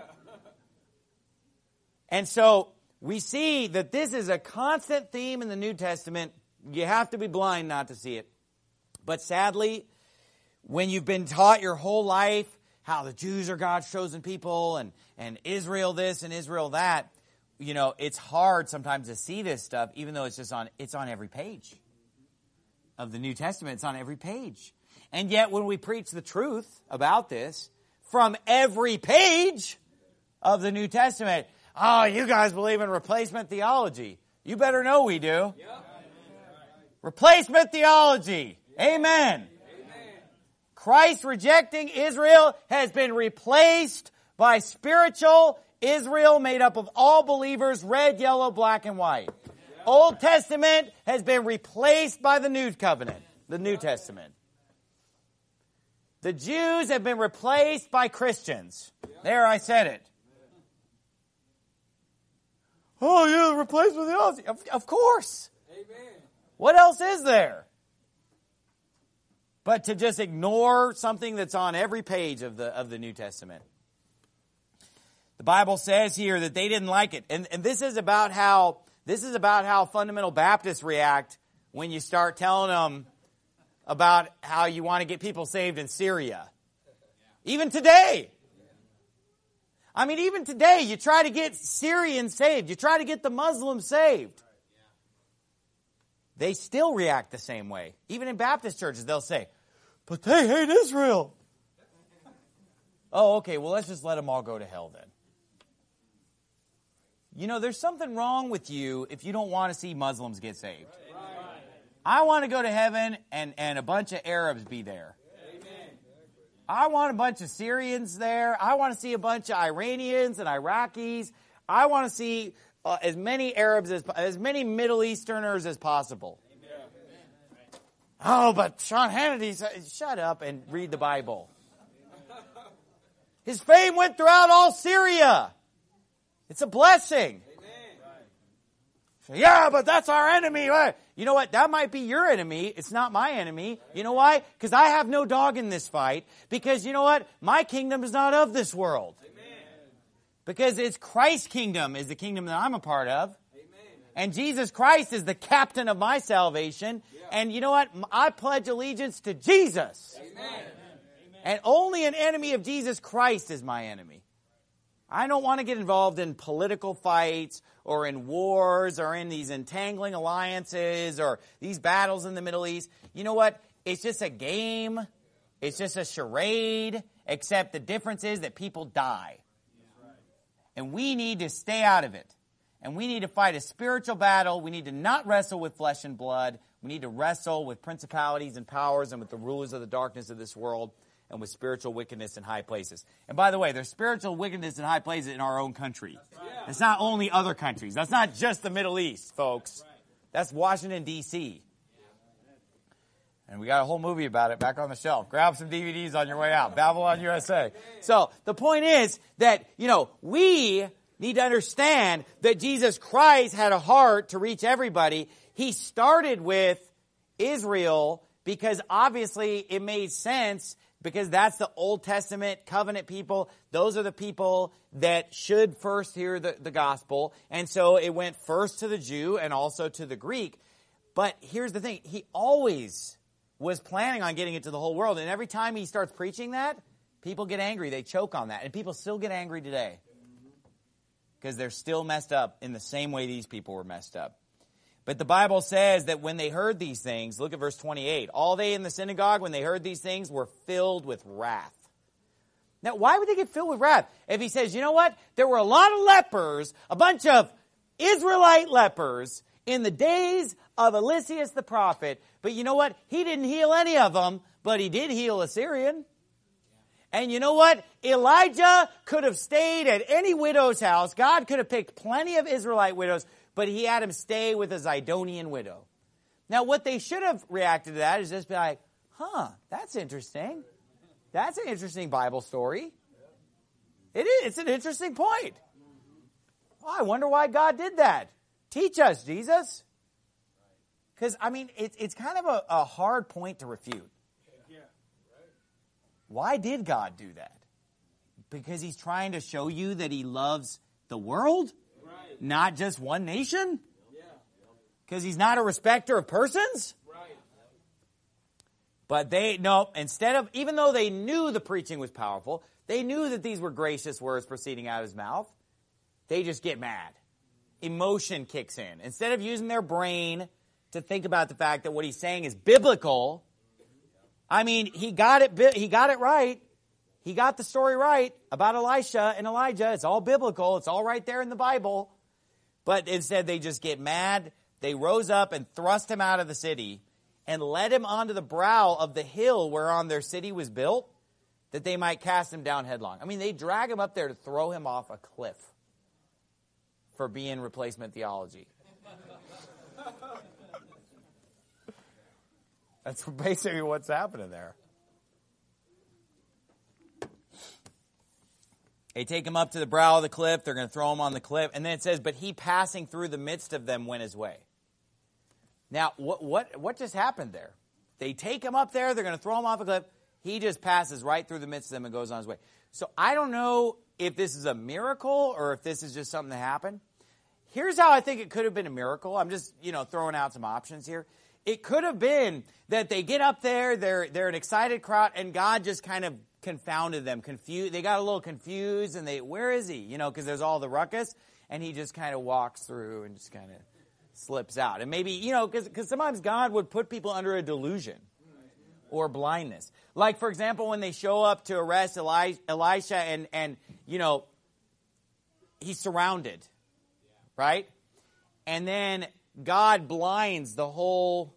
And so we see that this is a constant theme in the New Testament. You have to be blind not to see it. But sadly, when you've been taught your whole life how the Jews are God's chosen people and, and Israel this and Israel that, you know, it's hard sometimes to see this stuff, even though it's just on, it's on every page of the New Testament. It's on every page. And yet when we preach the truth about this from every page of the New Testament, oh, you guys believe in replacement theology. You better know we do. Yep. Replacement theology. Amen. Amen. Christ rejecting Israel has been replaced by spiritual Israel made up of all believers, red, yellow, black, and white. Yep. Old Testament has been replaced by the New Covenant, the New Testament. The Jews have been replaced by Christians. There, I said it. Oh, yeah, replacement theology. Of, of course. Amen. What else is there? But to just ignore something that's on every page of the of the New Testament. The Bible says here that they didn't like it. And, and this is about how this is about how fundamental Baptists react when you start telling them about how you want to get people saved in Syria. Even today. I mean, even today, you try to get Syrians saved. You try to get the Muslims saved. They still react the same way. Even in Baptist churches, they'll say, but they hate Israel. Oh, okay, well, let's just let them all go to hell then. You know, there's something wrong with you if you don't want to see Muslims get saved. I want to go to heaven and, and a bunch of Arabs be there. Amen. I want a bunch of Syrians there. I want to see a bunch of Iranians and Iraqis. I want to see uh, as many Arabs, as as many Middle Easterners as possible. Amen. Oh, but Sean Hannity, shut up and read the Bible. His fame went throughout all Syria. It's a blessing. So, yeah, but that's our enemy. You know what? That might be your enemy. It's not my enemy. You know why? Because I have no dog in this fight. Because you know what? My kingdom is not of this world. Because it's Christ's kingdom is the kingdom that I'm a part of. And Jesus Christ is the captain of my salvation. And you know what? I pledge allegiance to Jesus. Amen. And only an enemy of Jesus Christ is my enemy. I don't want to get involved in political fights or in wars or in these entangling alliances or these battles in the Middle East. You know what? It's just a game. It's just a charade, except the difference is that people die. And we need to stay out of it. And we need to fight a spiritual battle. We need to not wrestle with flesh and blood. We need to wrestle with principalities and powers and with the rulers of the darkness of this world, and with spiritual wickedness in high places. And by the way, there's spiritual wickedness in high places in our own country. It's not only other countries. That's not just the Middle East, folks. That's Washington, D C And we got a whole movie about it back on the shelf. Grab some D V Ds on your way out. Babylon U S A. So the point is that, you know, we need to understand that Jesus Christ had a heart to reach everybody. He started with Israel because obviously it made sense, because that's the Old Testament covenant people. Those are the people that should first hear the, the gospel. And so it went first to the Jew and also to the Greek. But here's the thing. He always was planning on getting it to the whole world. And every time he starts preaching that, people get angry. They choke on that. And people still get angry today. Because they're still messed up in the same way these people were messed up. But the Bible says that when they heard these things, look at verse twenty-eight. All they in the synagogue, when they heard these things, were filled with wrath. Now, why would they get filled with wrath? If he says, you know what? There were a lot of lepers, a bunch of Israelite lepers in the days of Eliseus the prophet. But you know what? He didn't heal any of them, but he did heal a Syrian. And you know what? Elijah could have stayed at any widow's house. God could have picked plenty of Israelite widows, but he had him stay with a Zidonian widow. Now, what they should have reacted to that is just be like, huh, that's interesting. That's an interesting Bible story. It is. It's an interesting point. Oh, I wonder why God did that. Teach us, Jesus. Because, I mean, it, it's kind of a, a hard point to refute. Why did God do that? Because he's trying to show you that he loves the world? Right. Not just one nation? Because he's not a respecter of persons? Right. But they, no, instead of, even though they knew the preaching was powerful, they knew that these were gracious words proceeding out of his mouth, they just get mad. Emotion kicks in. Instead of using their brain to think about the fact that what he's saying is biblical, I mean, he got it, he got it right. He got the story right about Elisha and Elijah. It's all biblical. It's all right there in the Bible. But instead, they just get mad. They rose up and thrust him out of the city and led him onto the brow of the hill whereon their city was built, that they might cast him down headlong. I mean, they drag him up there to throw him off a cliff for being replacement theology. That's basically what's happening there. They take him up to the brow of the cliff. They're going to throw him on the cliff. And then it says, but he passing through the midst of them went his way. Now, what what what just happened there? They take him up there. They're going to throw him off a cliff. He just passes right through the midst of them and goes on his way. So I don't know if this is a miracle or if this is just something that happened. Here's how I think it could have been a miracle. I'm just, you know, throwing out some options here. It could have been that they get up there, they're they're an excited crowd, and God just kind of confounded them, confused. They got a little confused, and they, where is he? You know, because there's all the ruckus, and he just kind of walks through and just kind of slips out. And maybe, you know, because sometimes God would put people under a delusion or blindness. Like, for example, when they show up to arrest Eli- Elisha, and, and, you know, he's surrounded, right? And then God blinds the whole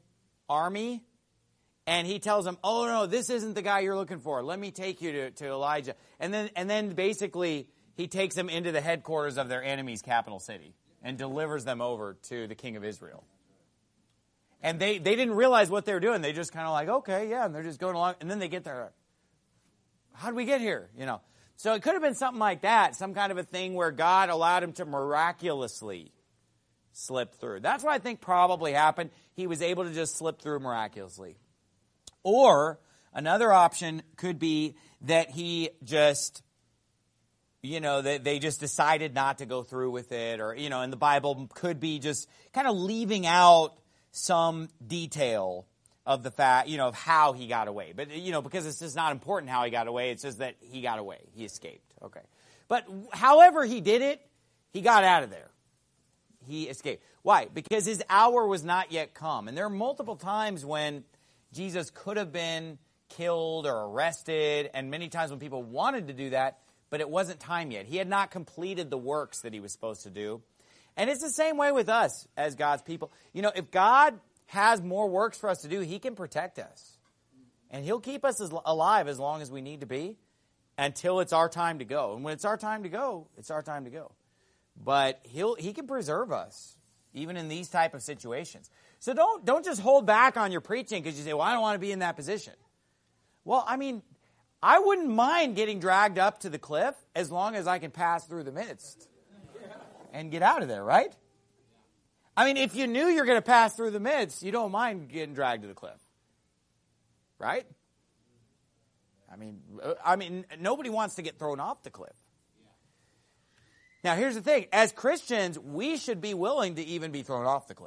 army, and he tells them, oh, no, this isn't the guy you're looking for. Let me take you to, to Elijah. And then, and then basically he takes them into the headquarters of their enemy's capital city and delivers them over to the king of Israel. And they, they didn't realize what they were doing. They just kind of like, okay, yeah, and they're just going along. And then they get there. How did we get here? You know. So it could have been something like that, some kind of a thing where God allowed him to miraculously slip through. That's what I think probably happened. He was able to just slip through miraculously. Or another option could be that he just, you know, that they just decided not to go through with it. Or, you know, and the Bible could be just kind of leaving out some detail of the fact, you know, of how he got away. But, you know, because it's just not important how he got away. It's just that he got away. He escaped. Okay. But however he did it, he got out of there. He escaped. Why? Because his hour was not yet come. And there are multiple times when Jesus could have been killed or arrested, and many times when people wanted to do that, but it wasn't time yet. He had not completed the works that he was supposed to do. And it's the same way with us as God's people. You know, if God has more works for us to do, he can protect us. And he'll keep us as alive as long as we need to be until it's our time to go. And when it's our time to go, it's our time to go. But he'll he can preserve us even in these type of situations. So don't don't just hold back on your preaching because you say, well, I don't want to be in that position. Well, I mean, I wouldn't mind getting dragged up to the cliff as long as I can pass through the midst and get out of there, right? I mean, if you knew you're going to pass through the midst, you don't mind getting dragged to the cliff, right? I mean, I mean, nobody wants to get thrown off the cliff. Now, here's the thing. As Christians, we should be willing to even be thrown off the cliff.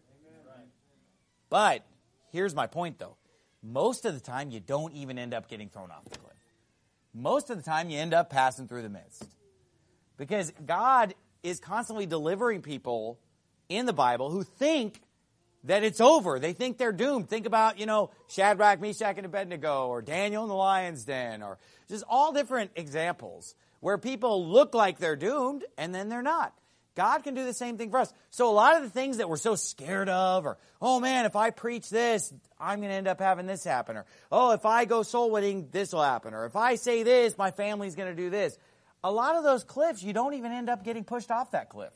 But here's my point, though. Most of the time, you don't even end up getting thrown off the cliff. Most of the time, you end up passing through the midst. Because God is constantly delivering people in the Bible who think that it's over. They think they're doomed. Think about, you know, Shadrach, Meshach, and Abednego, or Daniel in the lion's den, or just all different examples where people look like they're doomed, and then they're not. God can do the same thing for us. So a lot of the things that we're so scared of, or, oh man, if I preach this, I'm going to end up having this happen, or, oh, if I go soul winning, this will happen, or if I say this, my family's going to do this. A lot of those cliffs, you don't even end up getting pushed off that cliff.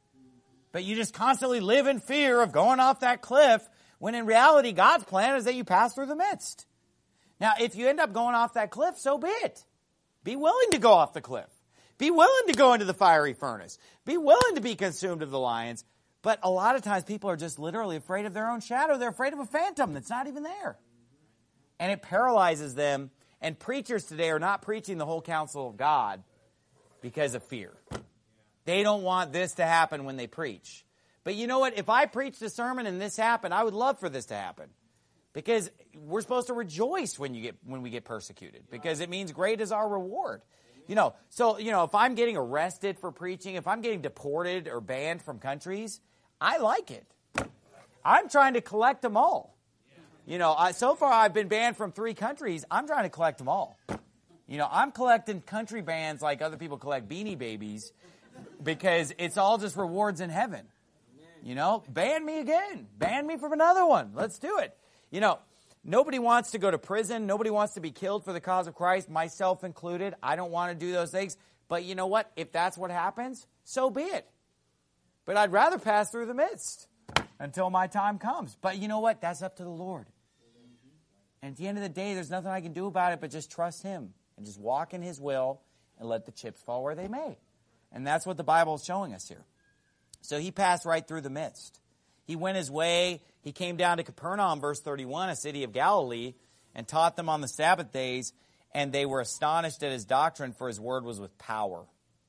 But you just constantly live in fear of going off that cliff, when in reality, God's plan is that you pass through the midst. Now, if you end up going off that cliff, so be it. Be willing to go off the cliff. Be willing to go into the fiery furnace. Be willing to be consumed of the lions. But a lot of times people are just literally afraid of their own shadow. They're afraid of a phantom that's not even there. And it paralyzes them. And preachers today are not preaching the whole counsel of God because of fear. They don't want this to happen when they preach. But you know what? If I preached a sermon and this happened, I would love for this to happen. Because we're supposed to rejoice when you get when we get persecuted. Because it means great is our reward. You know, so, you know, if I'm getting arrested for preaching, if I'm getting deported or banned from countries, I like it. I'm trying to collect them all. You know, I, so far I've been banned from three countries. I'm trying to collect them all. You know, I'm collecting country bans like other people collect Beanie Babies because it's all just rewards in heaven. You know, ban me again. Ban me from another one. Let's do it. You know, nobody wants to go to prison. Nobody wants to be killed for the cause of Christ, myself included. I don't want to do those things. But you know what? If that's what happens, so be it. But I'd rather pass through the midst until my time comes. But you know what? That's up to the Lord. And at the end of the day, there's nothing I can do about it but just trust Him and just walk in His will and let the chips fall where they may. And that's what the Bible is showing us here. So he passed right through the midst. He went his way. He came down to Capernaum, verse thirty-one, a city of Galilee, and taught them on the Sabbath days, and they were astonished at his doctrine, for his word was with power.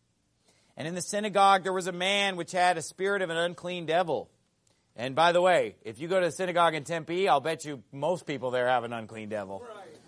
And in the synagogue there was a man which had a spirit of an unclean devil. And by the way, if you go to the synagogue in Tempe, I'll bet you most people there have an unclean devil.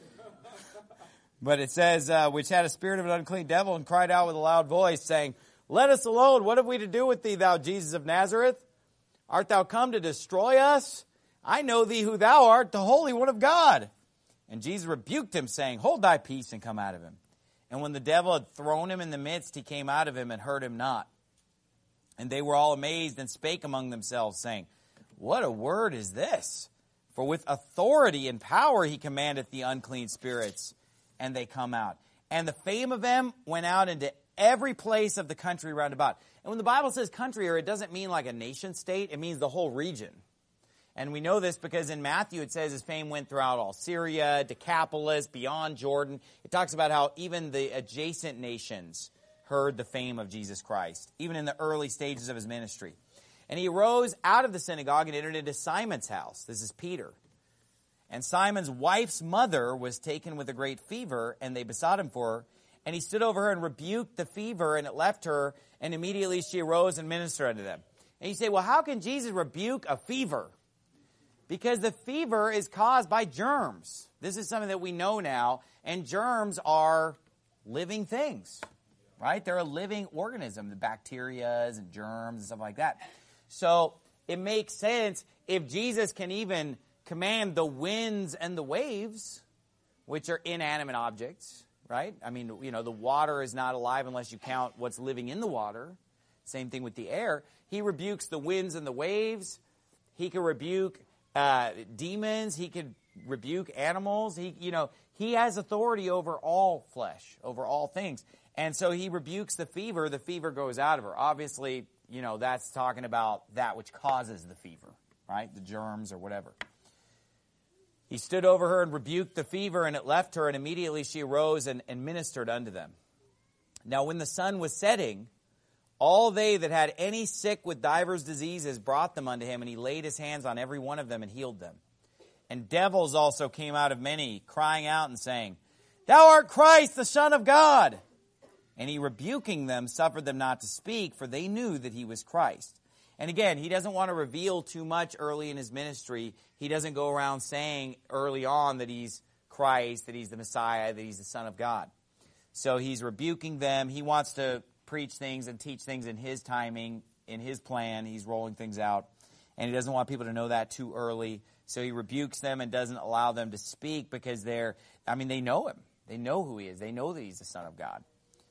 But it says, uh, which had a spirit of an unclean devil, and cried out with a loud voice, saying, Let us alone, what have we to do with thee, thou Jesus of Nazareth? Art thou come to destroy us? I know thee who thou art, the Holy One of God. And Jesus rebuked him, saying, Hold thy peace, and come out of him. And when the devil had thrown him in the midst, he came out of him, and hurt him not. And they were all amazed, and spake among themselves, saying, What a word is this? For with authority and power he commandeth the unclean spirits, and they come out. And the fame of them went out into every place of the country round about. And when the Bible says country here, it doesn't mean like a nation state. It means the whole region. And we know this because in Matthew it says his fame went throughout all Syria, Decapolis, beyond Jordan. It talks about how even the adjacent nations heard the fame of Jesus Christ, even in the early stages of his ministry. And he arose out of the synagogue and entered into Simon's house. This is Peter. And Simon's wife's mother was taken with a great fever, and they besought him for her. And he stood over her and rebuked the fever, and it left her, and immediately she arose and ministered unto them. And you say, well, how can Jesus rebuke a fever? Because the fever is caused by germs. This is something that we know now, and germs are living things, right? They're a living organism, the bacteria and germs and stuff like that. So it makes sense if Jesus can even command the winds and the waves, which are inanimate objects, right? I mean, you know, the water is not alive unless you count what's living in the water. Same thing with the air. He rebukes the winds and the waves. He can rebuke uh, demons. He could rebuke animals. He, you know, he has authority over all flesh, over all things. And so he rebukes the fever. The fever goes out of her. Obviously, you know, that's talking about that which causes the fever, right? The germs or whatever. He stood over her and rebuked the fever, and it left her, and immediately she arose and, and ministered unto them. Now when the sun was setting, all they that had any sick with divers diseases brought them unto him, and he laid his hands on every one of them and healed them. And devils also came out of many, crying out and saying, Thou art Christ, the Son of God. And he, rebuking them, suffered them not to speak, for they knew that he was Christ. And again, he doesn't want to reveal too much early in his ministry. He doesn't go around saying early on that he's Christ, that he's the Messiah, that he's the Son of God. So he's rebuking them. He wants to preach things and teach things in his timing, in his plan. He's rolling things out. And he doesn't want people to know that too early. So he rebukes them and doesn't allow them to speak because they're, I mean, they know him. They know who he is. They know that he's the Son of God.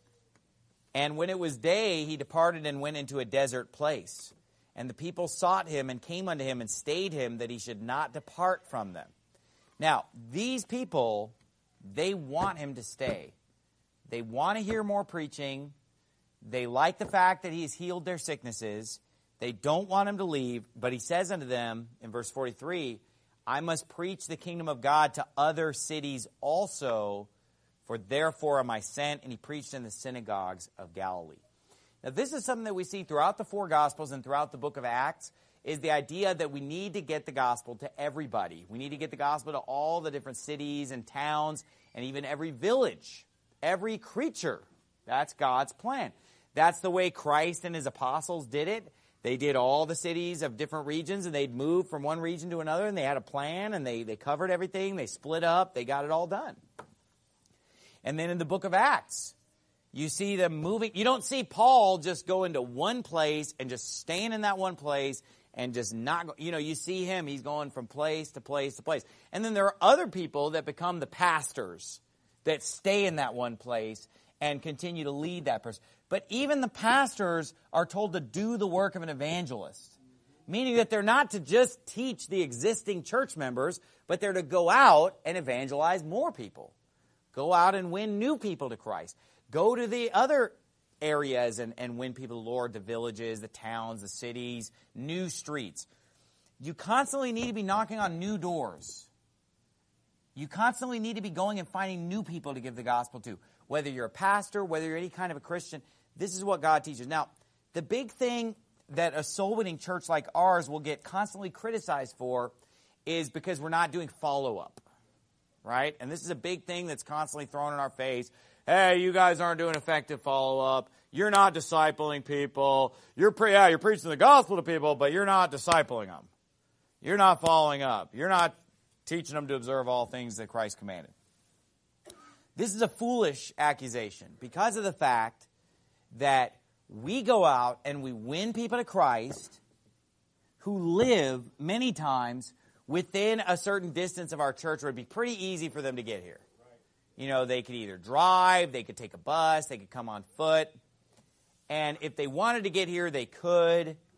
And when it was day, he departed and went into a desert place. And the people sought him and came unto him and stayed him that he should not depart from them. Now, these people, they want him to stay. They want to hear more preaching. They like the fact that he's healed their sicknesses. They don't want him to leave. But he says unto them in verse forty-three, I must preach the kingdom of God to other cities also, for therefore am I sent. And he preached in the synagogues of Galilee. Now, this is something that we see throughout the four Gospels and throughout the book of Acts, is the idea that we need to get the gospel to everybody. We need to get the gospel to all the different cities and towns and even every village, every creature. That's God's plan. That's the way Christ and his apostles did it. They did all the cities of different regions, and they'd move from one region to another, and they had a plan, and they, they covered everything. They split up. They got it all done. And then in the book of Acts, you see them moving. You don't see Paul just go into one place and just staying in that one place and just not go. You know, you see him. He's going from place to place to place. And then there are other people that become the pastors that stay in that one place and continue to lead that person. But even the pastors are told to do the work of an evangelist, meaning that they're not to just teach the existing church members, but they're to go out and evangelize more people. Go out and win new people to Christ. Go to the other areas and, and win people to the Lord, the villages, the towns, the cities, new streets. You constantly need to be knocking on new doors. You constantly need to be going and finding new people to give the gospel to. Whether you're a pastor, whether you're any kind of a Christian, this is what God teaches. Now, the big thing that a soul-winning church like ours will get constantly criticized for is because we're not doing follow-up, right? And this is a big thing that's constantly thrown in our face. Hey, you guys aren't doing effective follow-up. You're not discipling people. You're pre- yeah, you're preaching the gospel to people, but you're not discipling them. You're not following up. You're not teaching them to observe all things that Christ commanded. This is a foolish accusation because of the fact that we go out and we win people to Christ who live many times within a certain distance of our church where it would be pretty easy for them to get here. You know, they could either drive, they could take a bus, they could come on foot. And if they wanted to get here, they could.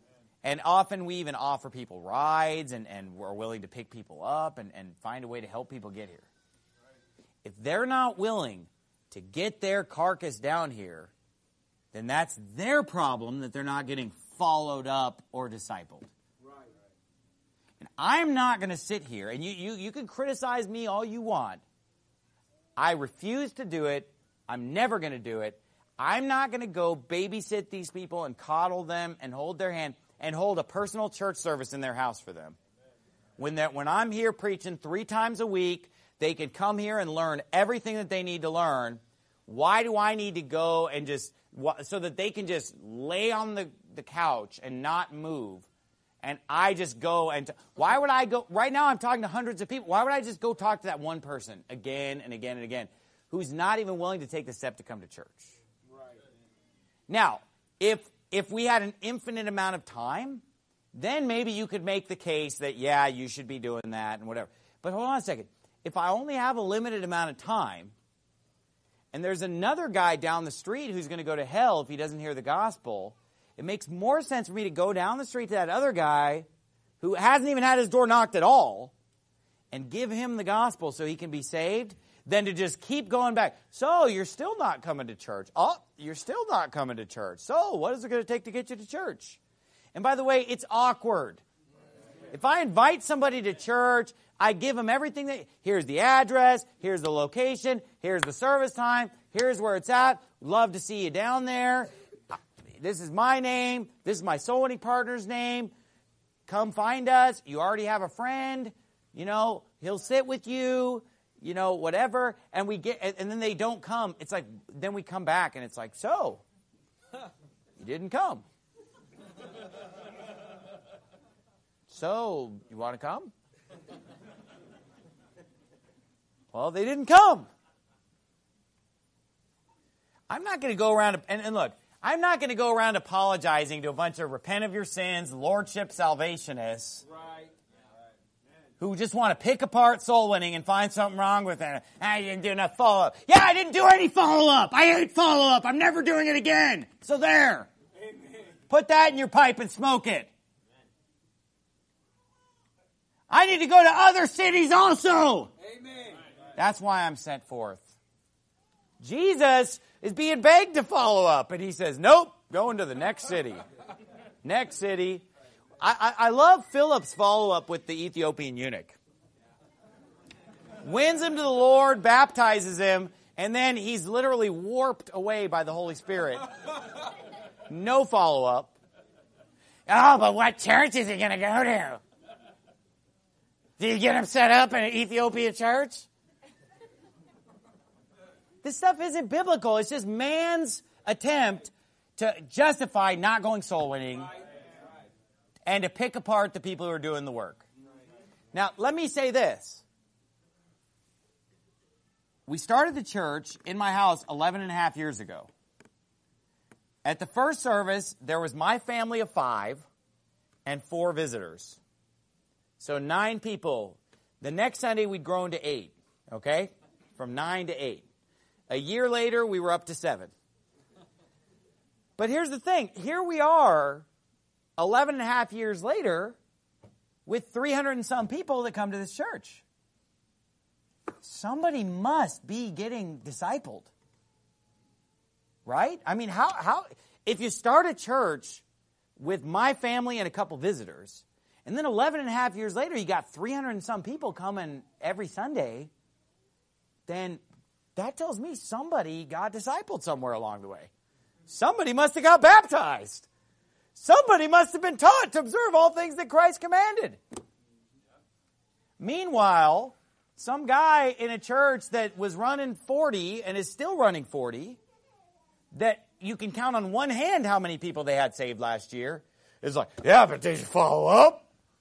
And often we even offer people rides, and, and we're willing to pick people up and, and find a way to help people get here. If they're not willing to get their carcass down here, then that's their problem that they're not getting followed up or discipled. Right. And I'm not going to sit here, and you, you, you can criticize me all you want. I refuse to do it. I'm never going to do it. I'm not going to go babysit these people and coddle them and hold their hand and hold a personal church service in their house for them. When, that, when I'm here preaching three times a week, they can come here and learn everything that they need to learn. Why do I need to go and just... so that they can just lay on the, the couch and not move, and I just go and... T- why would I go... Right now I'm talking to hundreds of people. Why would I just go talk to that one person again and again and again who's not even willing to take the step to come to church? Right. Now, if if we had an infinite amount of time, then maybe you could make the case that, yeah, you should be doing that and whatever. But hold on a second. If I only have a limited amount of time, and there's another guy down the street who's going to go to hell if he doesn't hear the gospel, it makes more sense for me to go down the street to that other guy who hasn't even had his door knocked at all and give him the gospel so he can be saved than to just keep going back. So, you're still not coming to church. Oh, you're still not coming to church. So, what is it going to take to get you to church? And by the way, it's awkward. If I invite somebody to church, I give them everything. That, here's the address, here's the location, here's the service time, here's where it's at. Love to see you down there. This is my name. This is my soul winning partner's name. Come find us. You already have a friend. You know, he'll sit with you, you know, whatever. And we get, and then they don't come. It's like, then we come back and it's like, so, you didn't come. So, you want to come? Well, they didn't come. I'm not going to go around, and, and look, I'm not going to go around apologizing to a bunch of repent of your sins, lordship salvationists right. who just want to pick apart soul winning and find something wrong with it. I didn't do enough follow-up. Yeah, I didn't do any follow-up. I hate follow-up. I'm never doing it again. So there. Amen. Put that in your pipe and smoke it. I need to go to other cities also. Amen. That's why I'm sent forth. Jesus is being begged to follow up, and he says, nope, going to the next city. Next city. I, I, I love Philip's follow-up with the Ethiopian eunuch. Wins him to the Lord, baptizes him, and then he's literally warped away by the Holy Spirit. No follow-up. Oh, but what church is he going to go to? Did you get him set up in an Ethiopian church? This stuff isn't biblical. It's just man's attempt to justify not going soul winning and to pick apart the people who are doing the work. Now, let me say this. We started the church in my house eleven and a half years ago. At the first service, there was my family of five and four visitors. So nine people. The next Sunday, we'd grown to eight, okay? From nine to eight. A year later, we were up to seven. But here's the thing. Here we are, eleven and a half years later, with three hundred and some people that come to this church. Somebody must be getting discipled. Right? I mean, how, how, if you start a church with my family and a couple visitors, and then eleven and a half years later, you got three hundred and some people coming every Sunday, then that tells me somebody got discipled somewhere along the way. Somebody must have got baptized. Somebody must have been taught to observe all things that Christ commanded. Meanwhile, some guy in a church that was running forty and is still running forty, that you can count on one hand how many people they had saved last year, is like, yeah, but did you follow up?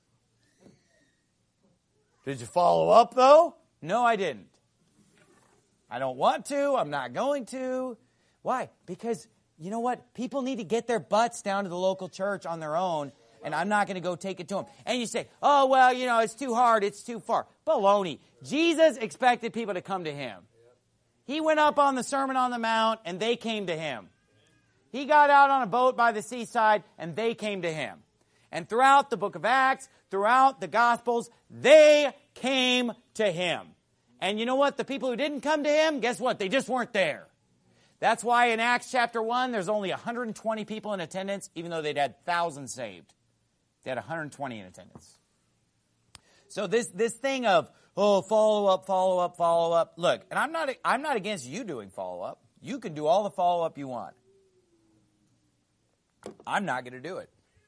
Did you follow up, though? No, I didn't. I don't want to. I'm not going to. Why? Because, you know what? People need to get their butts down to the local church on their own, and I'm not going to go take it to them. And you say, oh, well, you know, it's too hard. It's too far. Baloney. Jesus expected people to come to him. He went up on the Sermon on the Mount, and they came to him. He got out on a boat by the seaside, and they came to him. And throughout the book of Acts, throughout the Gospels, they came to him. And you know what? The people who didn't come to him, guess what? They just weren't there. That's why in Acts chapter one, there's only one hundred twenty people in attendance, even though they'd had thousands saved. They had one hundred twenty in attendance. So this, this thing of, oh, follow up, follow up, follow up. Look, and I'm not, I'm not against you doing follow up. You can do all the follow up you want. I'm not going to do it.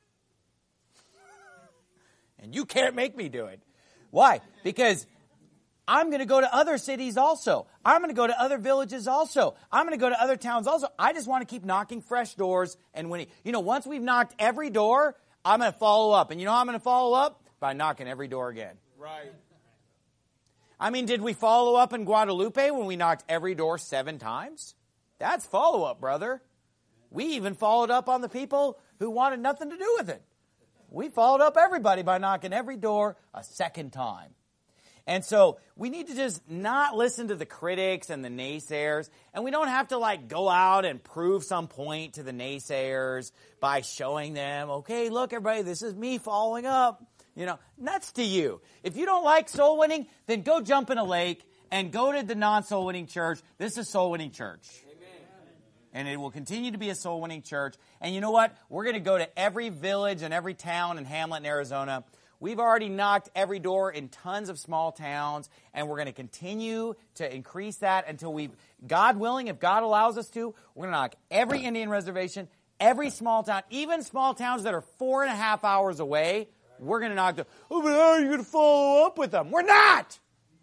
And you can't make me do it. Why? Because I'm going to go to other cities also. I'm going to go to other villages also. I'm going to go to other towns also. I just want to keep knocking fresh doors and winning. You know, once we've knocked every door, I'm going to follow up. And you know how I'm going to follow up? By knocking every door again. Right. I mean, did we follow up in Guadalupe when we knocked every door seven times? That's follow up, brother. We even followed up on the people who wanted nothing to do with it. We followed up everybody by knocking every door a second time. And so we need to just not listen to the critics and the naysayers. And we don't have to like go out and prove some point to the naysayers by showing them, okay, look, everybody, this is me following up. You know, nuts to you. If you don't like soul winning, then go jump in a lake and go to the non-soul winning church. This is a soul winning church. And it will continue to be a soul-winning church. And you know what? We're going to go to every village and every town and hamlet in Arizona. We've already knocked every door in tons of small towns, and we're going to continue to increase that until we, God willing, if God allows us to, we're going to knock every Indian reservation, every small town, even small towns that are four and a half hours away, we're going to knock them. Oh, but how are you going to follow up with them? We're not!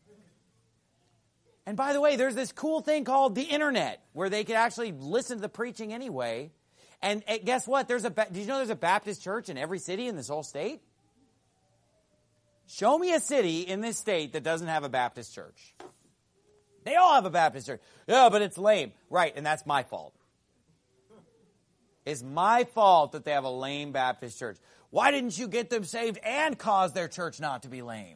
And by the way, there's this cool thing called the internet where they can actually listen to the preaching anyway. And guess what? There's a, did you know there's a Baptist church in every city in this whole state? Show me a city in this state that doesn't have a Baptist church. They all have a Baptist church. Yeah, but it's lame. Right, and that's my fault. It's my fault that they have a lame Baptist church. Why didn't you get them saved and cause their church not to be lame?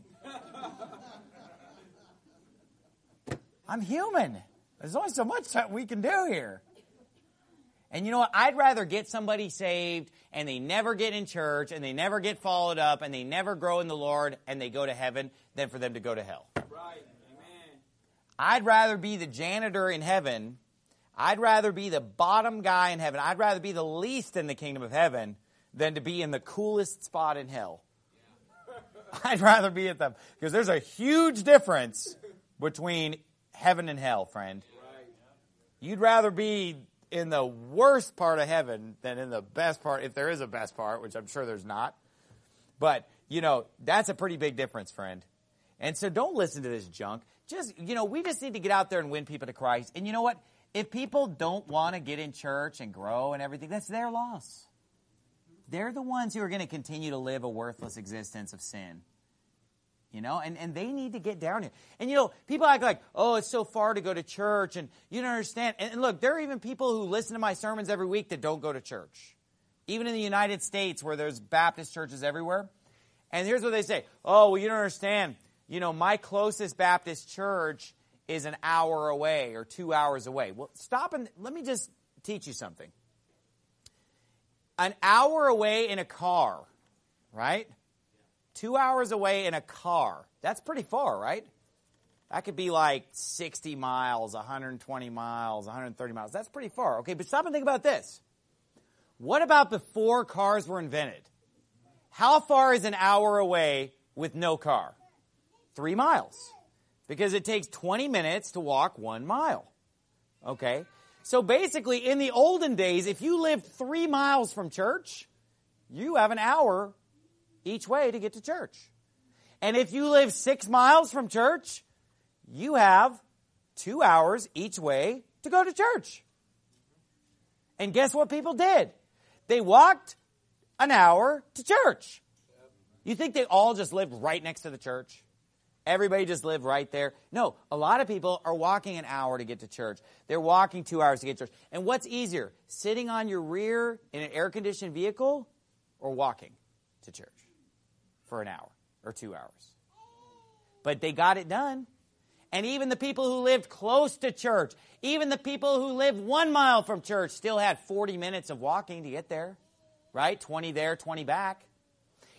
I'm human. There's only so much that we can do here. And you know what? I'd rather get somebody saved and they never get in church and they never get followed up and they never grow in the Lord and they go to heaven than for them to go to hell. Right. Amen. I'd rather be the janitor in heaven. I'd rather be the bottom guy in heaven. I'd rather be the least in the kingdom of heaven than to be in the coolest spot in hell. I'd rather be at them because there's a huge difference between heaven and hell, friend. Right. You'd rather be in the worst part of heaven than in the best part, if there is a best part, which I'm sure there's not. But, you know, that's a pretty big difference, friend. And so don't listen to this junk. Just, you know, we just need to get out there and win people to Christ. And you know what? If people don't want to get in church and grow and everything, that's their loss. They're the ones who are going to continue to live a worthless existence of sin. You know, and, and they need to get down here. And, you know, people act like, oh, it's so far to go to church, and you don't understand. And, and look, there are even people who listen to my sermons every week that don't go to church. Even in the United States where there's Baptist churches everywhere. And here's what they say. Oh, well, you don't understand. You know, my closest Baptist church is an hour away or two hours away. Well, stop and let me just teach you something. An hour away in a car, right? Two hours away in a car. That's pretty far, right? That could be like sixty miles, one hundred twenty miles, one hundred thirty miles. That's pretty far. Okay, but stop and think about this. What about before cars were invented? How far is an hour away with no car? Three miles. Because it takes twenty minutes to walk one mile. Okay? So basically, in the olden days, if you lived three miles from church, you have an hour each way to get to church. And if you live six miles from church, you have two hours each way to go to church. And guess what people did? They walked an hour to church. You think they all just lived right next to the church? Everybody just lived right there? No, a lot of people are walking an hour to get to church. They're walking two hours to get to church. And what's easier, sitting on your rear in an air-conditioned vehicle or walking to church for an hour or two hours? But they got it done. And even the people who lived close to church, even the people who lived one mile from church still had forty minutes of walking to get there, right? twenty there, twenty back.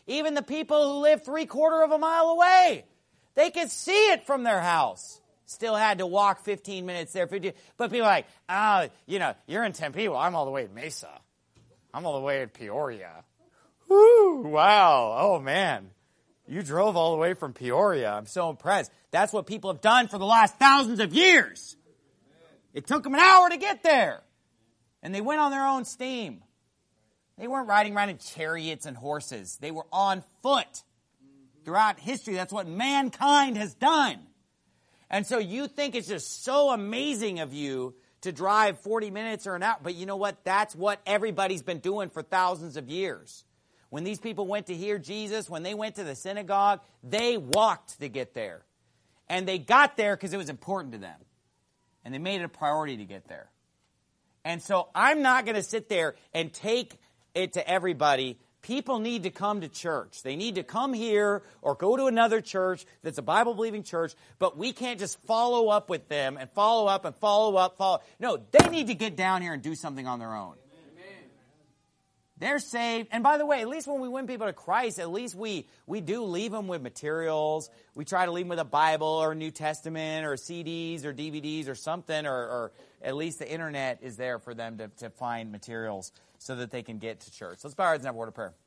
Even the people who live three quarter of a mile away, they could see it from their house. Still had to walk fifteen minutes there. fifteen, but people are like, oh, you know, you're in Tempe. Well, I'm all the way in Mesa. I'm all the way in Peoria. Woo, wow. Oh, man. You drove all the way from Peoria. I'm so impressed. That's what people have done for the last thousands of years. It took them an hour to get there. And they went on their own steam. They weren't riding around in chariots and horses. They were on foot. Throughout history, that's what mankind has done. And so you think it's just so amazing of you to drive forty minutes or an hour. But you know what? That's what everybody's been doing for thousands of years. When these people went to hear Jesus, when they went to the synagogue, they walked to get there. And they got there because it was important to them. And they made it a priority to get there. And so I'm not going to sit there and take it to everybody. People need to come to church. They need to come here or go to another church that's a Bible-believing church, but we can't just follow up with them and follow up and follow up, follow. No, they need to get down here and do something on their own. They're saved. And by the way, at least when we win people to Christ, at least we, we do leave them with materials. We try to leave them with a Bible or a New Testament or C Ds or D V Ds or something, or, or at least the internet is there for them to, to find materials so that they can get to church. Let's bow our heads and have a word of prayer.